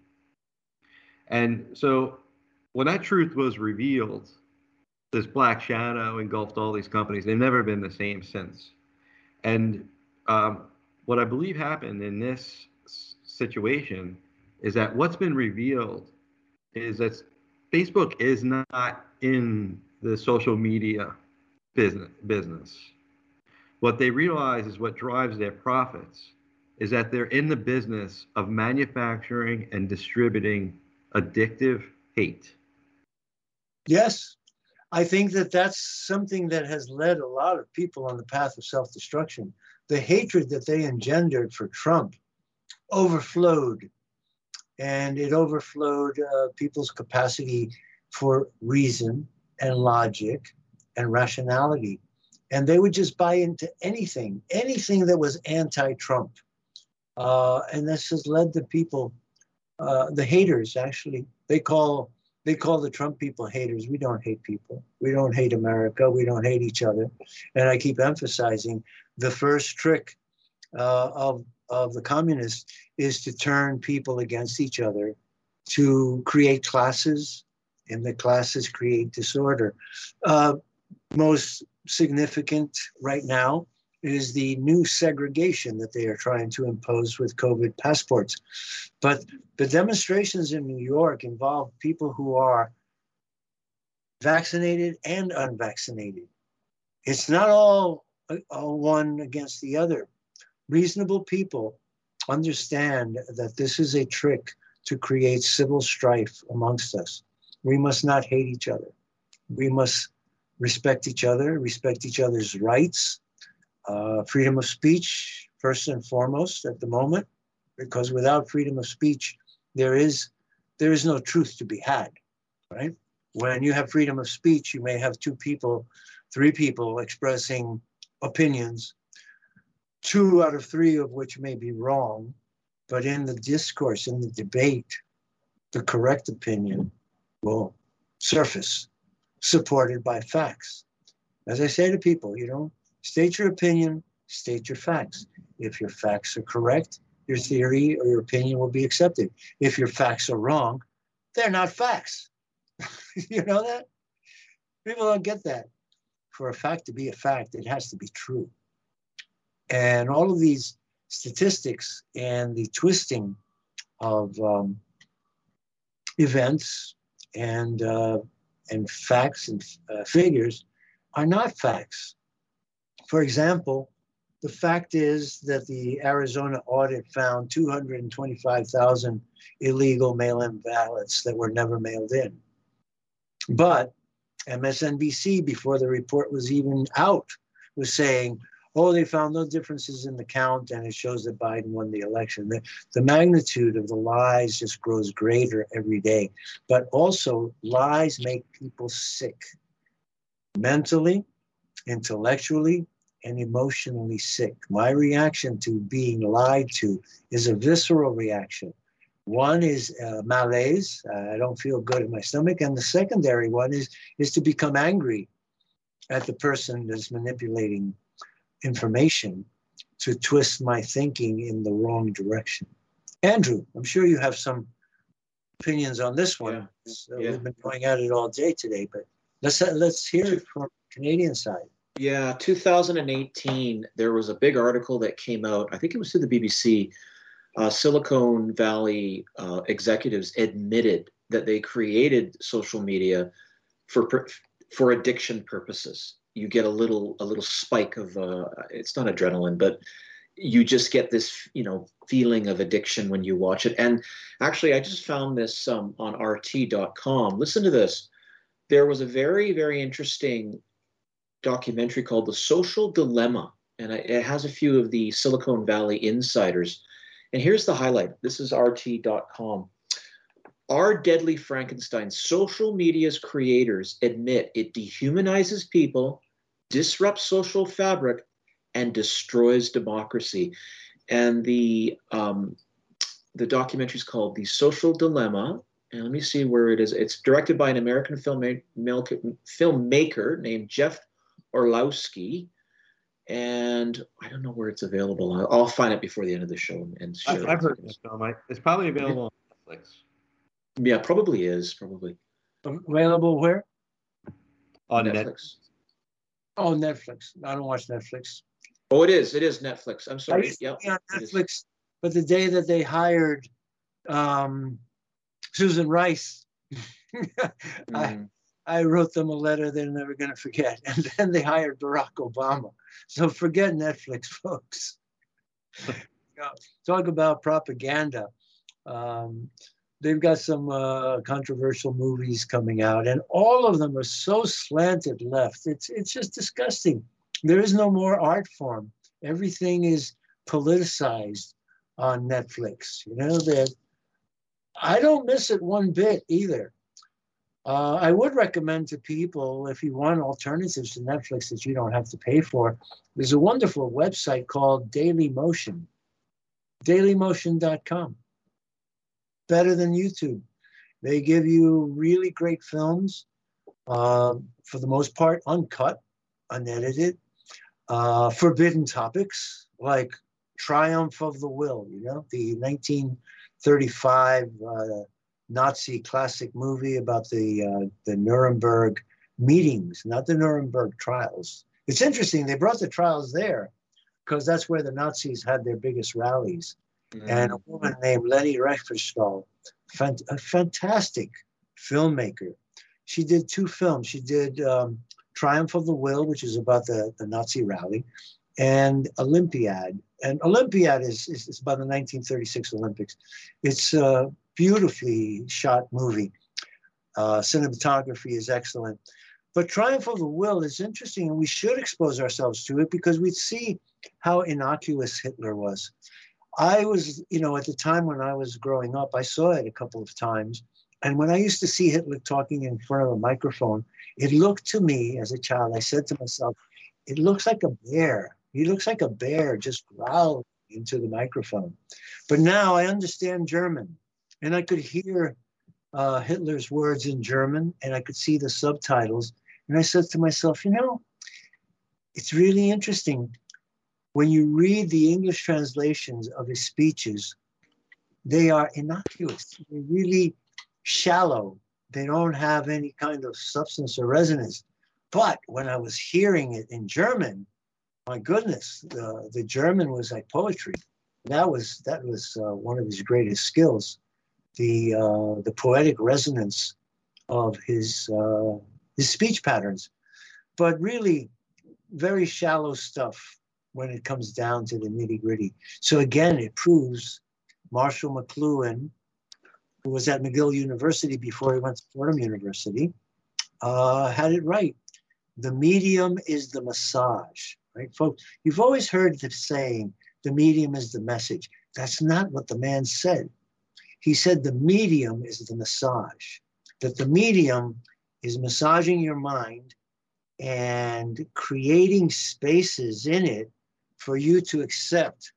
And so when that truth was revealed, this black shadow engulfed all these companies. They've never been the same since. And um, what I believe happened in this situation is that what's been revealed is that Facebook is not in the social media business. business. What they realize is what drives their profits is that they're in the business of manufacturing and distributing addictive hate. Yes, I think that that's something that has led a lot of people on the path of self-destruction. The hatred that they engendered for Trump overflowed, and it overflowed uh, people's capacity for reason and logic and rationality. And they would just buy into anything, anything that was anti-Trump. Uh, and this has led the people, uh, the haters actually, they call they call the Trump people haters. We don't hate people. We don't hate America. We don't hate each other. And I keep emphasizing the first trick uh, of, of the communists is to turn people against each other, to create classes, and the classes create disorder. Uh, most significant right now is the new segregation that they are trying to impose with COVID passports. But the demonstrations in New York involve people who are vaccinated and unvaccinated. It's not all, all one against the other. Reasonable people understand that this is a trick to create civil strife amongst us. We must not hate each other. We must respect each other, respect each other's rights. Uh, freedom of speech, first and foremost at the moment, because without freedom of speech, there is, there is no truth to be had, right? When you have freedom of speech, you may have two people, three people expressing opinions, two out of three of which may be wrong, but in the discourse, in the debate, the correct opinion will surface, supported by facts. As I say to people, you know, state your opinion, state your facts. If your facts are correct, your theory or your opinion will be accepted. If your facts are wrong, they're not facts. You know that? People don't get that. For a fact to be a fact, it has to be true. And all of these statistics and the twisting of um, events and, uh, and facts and uh, figures are not facts. For example, the fact is that the Arizona audit found two hundred twenty-five thousand illegal mail-in ballots that were never mailed in. But M S N B C, before the report was even out, was saying, oh, they found no differences in the count, and it shows that Biden won the election. The, the magnitude of the lies just grows greater every day. But also, lies make people sick, mentally, intellectually, and emotionally sick. My reaction to being lied to is a visceral reaction. One is uh, malaise. Uh, I don't feel good in my stomach. And the secondary one is, is to become angry at the person that's manipulating information to twist my thinking in the wrong direction. Andrew, I'm sure you have some opinions on this one. Yeah. So Yeah. We've been going at it all day today, but let's let's hear it from the Canadian side. Yeah, two thousand eighteen, there was a big article that came out, I think it was through the B B C. Uh, Silicon Valley uh, executives admitted that they created social media for for addiction purposes. You get a little a little spike of uh, it's not adrenaline, but you just get this, you know, feeling of addiction when you watch it. And actually, I just found this um, on R T dot com. Listen to this. There was a very, very interesting documentary called The Social Dilemma, and it has a few of the Silicon Valley insiders. And here's the highlight. This is R T dot com. Our deadly Frankenstein, social media's creators admit it dehumanizes people, disrupts social fabric, and destroys democracy. And the um, the documentary is called The Social Dilemma. And let me see where it is. It's directed by an American filmma- filmmaker named Jeff Orlowski. And I don't know where it's available. I'll, I'll find it before the end of the show and share I've, it. I've heard this film. I, it's probably available on Netflix. Yeah, probably is. Probably. Available where? On Netflix. Netflix. Oh, Netflix. I don't watch Netflix. Oh, it is. It is Netflix. I'm I sorry. used to Yep. be on Netflix, but the day that they hired um, Susan Rice, I, Mm. I wrote them a letter they're never going to forget. And then they hired Barack Obama. So forget Netflix, folks. You know, talk about propaganda. Um, they've got some uh, controversial movies coming out, and all of them are so slanted left. It's it's just disgusting. There is no more art form. Everything is politicized on Netflix. You know, that I don't miss it one bit either. Uh, I would recommend to people, if you want alternatives to Netflix that you don't have to pay for, there's a wonderful website called Daily Motion, daily motion dot com. Better than YouTube. They give you really great films, uh, for the most part, uncut, unedited, uh, forbidden topics like Triumph of the Will, you know, the nineteen thirty-five uh, Nazi classic movie about the uh, the Nuremberg meetings, not the Nuremberg trials. It's interesting, they brought the trials there because that's where the Nazis had their biggest rallies. Mm. And a woman named Leni Riefenstahl, fant- a fantastic filmmaker. She did two films. She did um, Triumph of the Will, which is about the, the Nazi rally, and Olympiad. And Olympiad is, is, is about the nineteen thirty-six Olympics. It's a beautifully shot movie. Uh, cinematography is excellent. But Triumph of the Will is interesting, and we should expose ourselves to it because we see how innocuous Hitler was. I was, you know, at the time when I was growing up, I saw it a couple of times. And when I used to see Hitler talking in front of a microphone, it looked to me as a child, I said to myself, it looks like a bear. He looks like a bear just growling into the microphone. But now I understand German, and I could hear uh, Hitler's words in German, and I could see the subtitles. And I said to myself, you know, it's really interesting. When you read the English translations of his speeches, they are innocuous. They're really shallow. They don't have any kind of substance or resonance. But when I was hearing it in German, my goodness, the, the German was like poetry. That was that was uh, one of his greatest skills, the uh, the poetic resonance of his uh, his speech patterns. But really, very shallow stuff when it comes down to the nitty gritty. So again, it proves Marshall McLuhan, who was at McGill University before he went to Fordham University, uh, had it right. The medium is the massage, right, folks? You've always heard the saying, the medium is the message. That's not what the man said. He said the medium is the massage, that the medium is massaging your mind and creating spaces in it for you to accept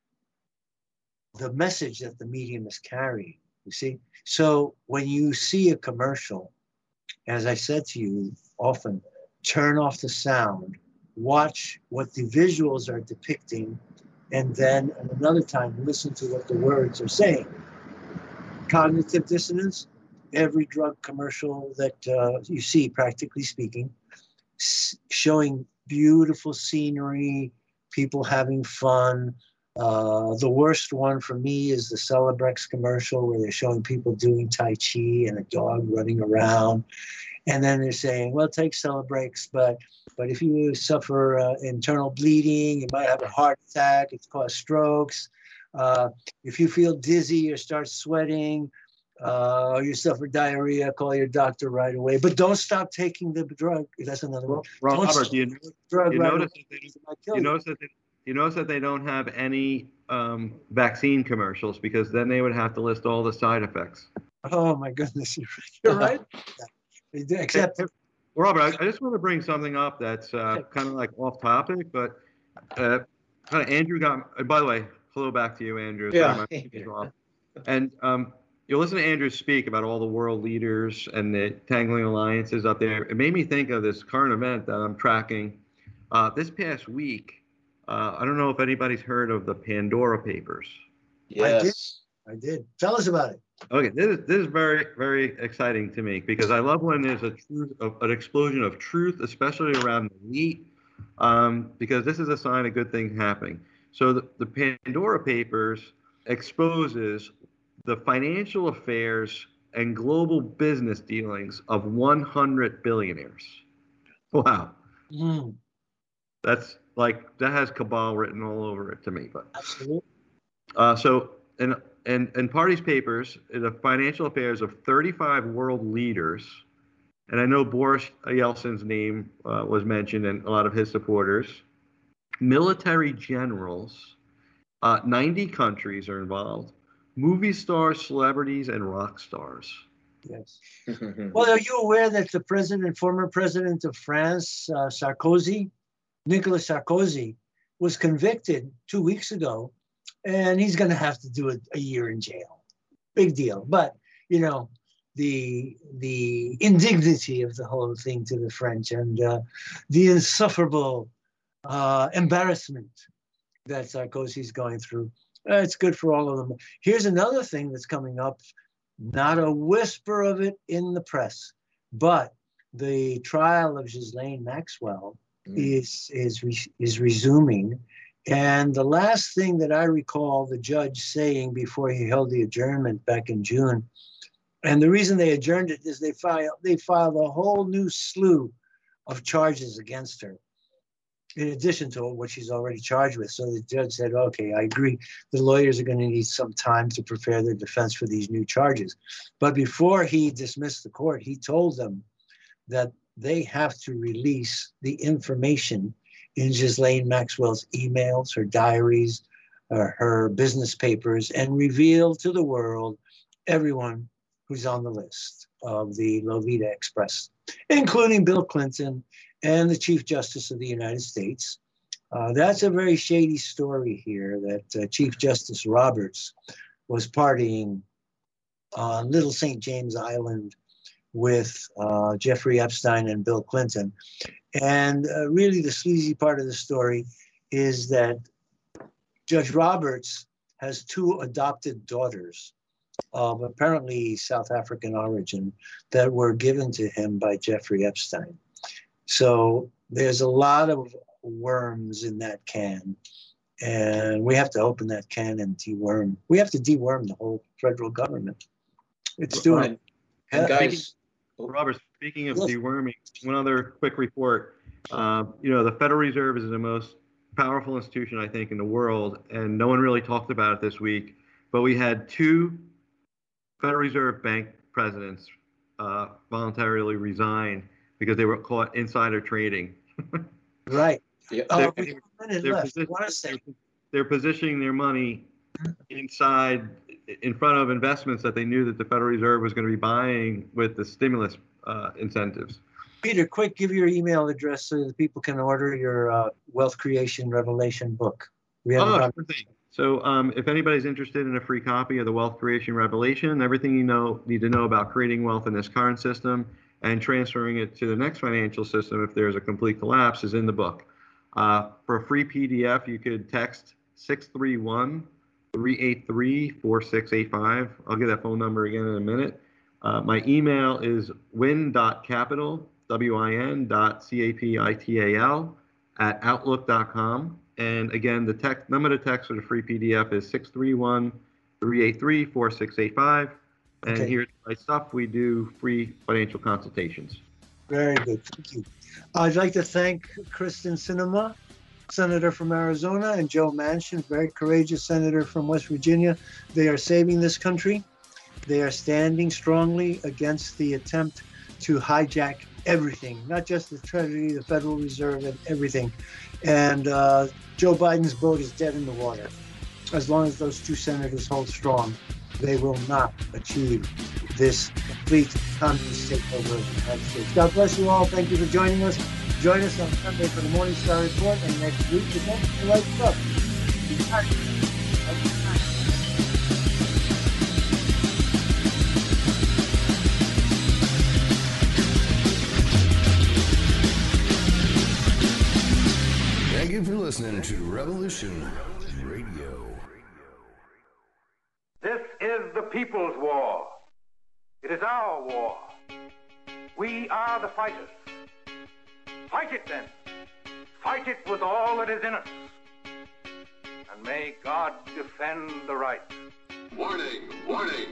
the message that the medium is carrying, you see? So when you see a commercial, as I said to you often, turn off the sound, watch what the visuals are depicting, and then at another time, listen to what the words are saying. Cognitive dissonance, every drug commercial that uh, you see, practically speaking, s- showing beautiful scenery, people having fun. Uh, the worst one for me is the Celebrex commercial where they're showing people doing Tai Chi and a dog running around. And then they're saying, well, take Celebrex, but but if you suffer uh, internal bleeding, you might have a heart attack, it's called strokes. Uh, if you feel dizzy or start sweating, uh, or you suffer diarrhea, call your doctor right away. But don't stop taking the drug. That's another one. Robert, do you, drug you, right notice away. that they, you, notice that they, you notice that they don't have any um, vaccine commercials, because then they would have to list all the side effects. Oh, my goodness. You're right. Except, hey, Robert, I, I just want to bring something up that's uh, kind of like off topic, but uh, kind of Andrew got, and by the way, hello back to you, Andrew. Yeah. And um, you listen to Andrew speak about all the world leaders and the tangling alliances up there. It made me think of this current event that I'm tracking. Uh, this past week, uh, I don't know if anybody's heard of the Pandora Papers. Yes. I did. I did. Tell us about it. Okay, this is, this is very, very exciting to me, because I love when there's a truth, an explosion of truth, especially around the elite, um, because this is a sign of good things happening. So the, the Pandora Papers exposes the financial affairs and global business dealings of one hundred billionaires. Wow. Mm. That's like, that has cabal written all over it to me. But absolutely. Uh, so, and And, and Party's papers, the financial affairs of thirty-five world leaders, and I know Boris Yeltsin's name uh, was mentioned and a lot of his supporters, military generals, uh, ninety countries are involved, movie stars, celebrities, and rock stars. Yes. Well, are you aware that the president, former president of France, uh, Sarkozy, Nicolas Sarkozy, was convicted two weeks ago, and he's going to have to do a, a year in jail. Big deal. But, you know, the the indignity of the whole thing to the French, and uh, the insufferable uh, embarrassment that Sarkozy's going through, uh, it's good for all of them. Here's another thing that's coming up. Not a whisper of it in the press, but the trial of Ghislaine Maxwell mm. is, is, re, is resuming. And the last thing that I recall the judge saying before he held the adjournment back in June, and the reason they adjourned it is they filed, they filed a whole new slew of charges against her, in addition to what she's already charged with. So the judge said, okay, I agree. The lawyers are going to need some time to prepare their defense for these new charges. But before he dismissed the court, he told them that they have to release the information in Ghislaine Maxwell's emails, her diaries, uh, her business papers, and reveal to the world everyone who's on the list of the Lovita Express, including Bill Clinton and the Chief Justice of the United States. Uh, that's a very shady story here, that uh, Chief Justice Roberts was partying on Little Saint James Island with uh, Jeffrey Epstein and Bill Clinton. And uh, really the sleazy part of the story is that Judge Roberts has two adopted daughters of apparently South African origin that were given to him by Jeffrey Epstein. So there's a lot of worms in that can, and we have to open that can and deworm. We have to deworm the whole federal government. It's doing it. And guys, Robert, speaking of deworming, one other quick report. Uh, you know, the Federal Reserve is the most powerful institution, I think, in the world, and no one really talked about it this week, but we had two Federal Reserve Bank presidents uh, voluntarily resign because they were caught insider trading. Right. Yeah. Uh, They're, we have a minute they're, left. position, What a second. they're positioning their money inside, in front of investments that they knew that the Federal Reserve was going to be buying with the stimulus uh, incentives. Peter, quick, give your email address so that people can order your uh, Wealth Creation Revelation book. We haven't Oh, got- sure thing. So um, if anybody's interested in a free copy of the Wealth Creation Revelation, everything you know need to know about creating wealth in this current system and transferring it to the next financial system if there's a complete collapse is in the book. Uh, for a free P D F, you could text six three one, three eight three, four six eight five. I'll give that phone number again in a minute. Uh, my email is win dot capital, W I N dot C A P I T A L at outlook dot com. And again, the text, number to text for the free P D F is six three one, three eight three, four six eight five. And Okay. here's my stuff. We do free financial consultations. Very good. Thank you. I'd like to thank Kristen Sinema, Senator from Arizona, and Joe Manchin, very courageous Senator from West Virginia. They are saving this country. They are standing strongly against the attempt to hijack everything, not just the Treasury, the Federal Reserve, and everything. And uh, Joe Biden's boat is dead in the water. As long as those two senators hold strong, they will not achieve this complete communist takeover of the United States. God bless you all. Thank you for joining us. Join us on Sunday for the Morning Star Report, and next week again for the right stuff. Good night. Thank you for listening to Revolution Radio. This is the people's war. It is our war. We are the fighters. Fight it then. Fight it with all that is in us. And may God defend the right. Warning, warning.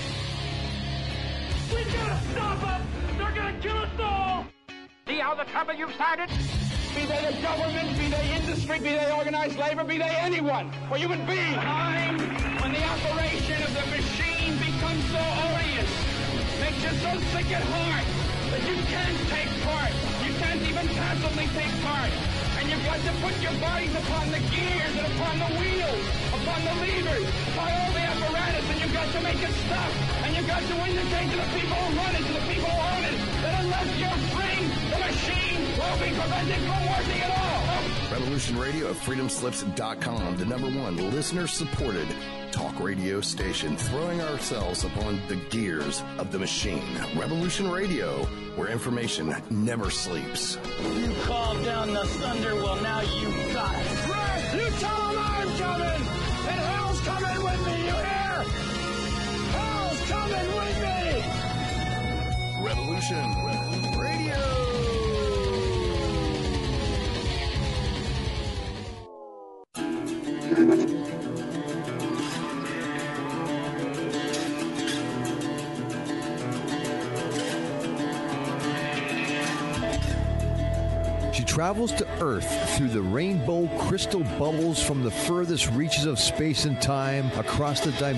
We gotta stop them! They're gonna kill us all! See how the trouble you've started? Be they the government, be they industry, be they organized labor, be they anyone, or human beings. Time when the operation of the machine becomes so odious, makes you so sick at heart that you can't take part. You can't even passively take part. And you've got to put your bodies upon the gears and upon the wheels, upon the levers, upon all the apparatus, and you've got to make it stop. And you've got to indicate to the people who run it, to the people who own it, that unless you're free, the machine will be prevented from working at all. Revolution Radio at freedom slips dot com, the number one listener-supported talk radio station, throwing ourselves upon the gears of the machine. Revolution Radio, where information never sleeps. You called down the thunder, well now you got it. Right, you tell them I'm coming, and hell's coming with me, you hear? Hell's coming with me! Revolution Radio. She travels to Earth through the rainbow crystal bubbles from the furthest reaches of space and time across the dimensions.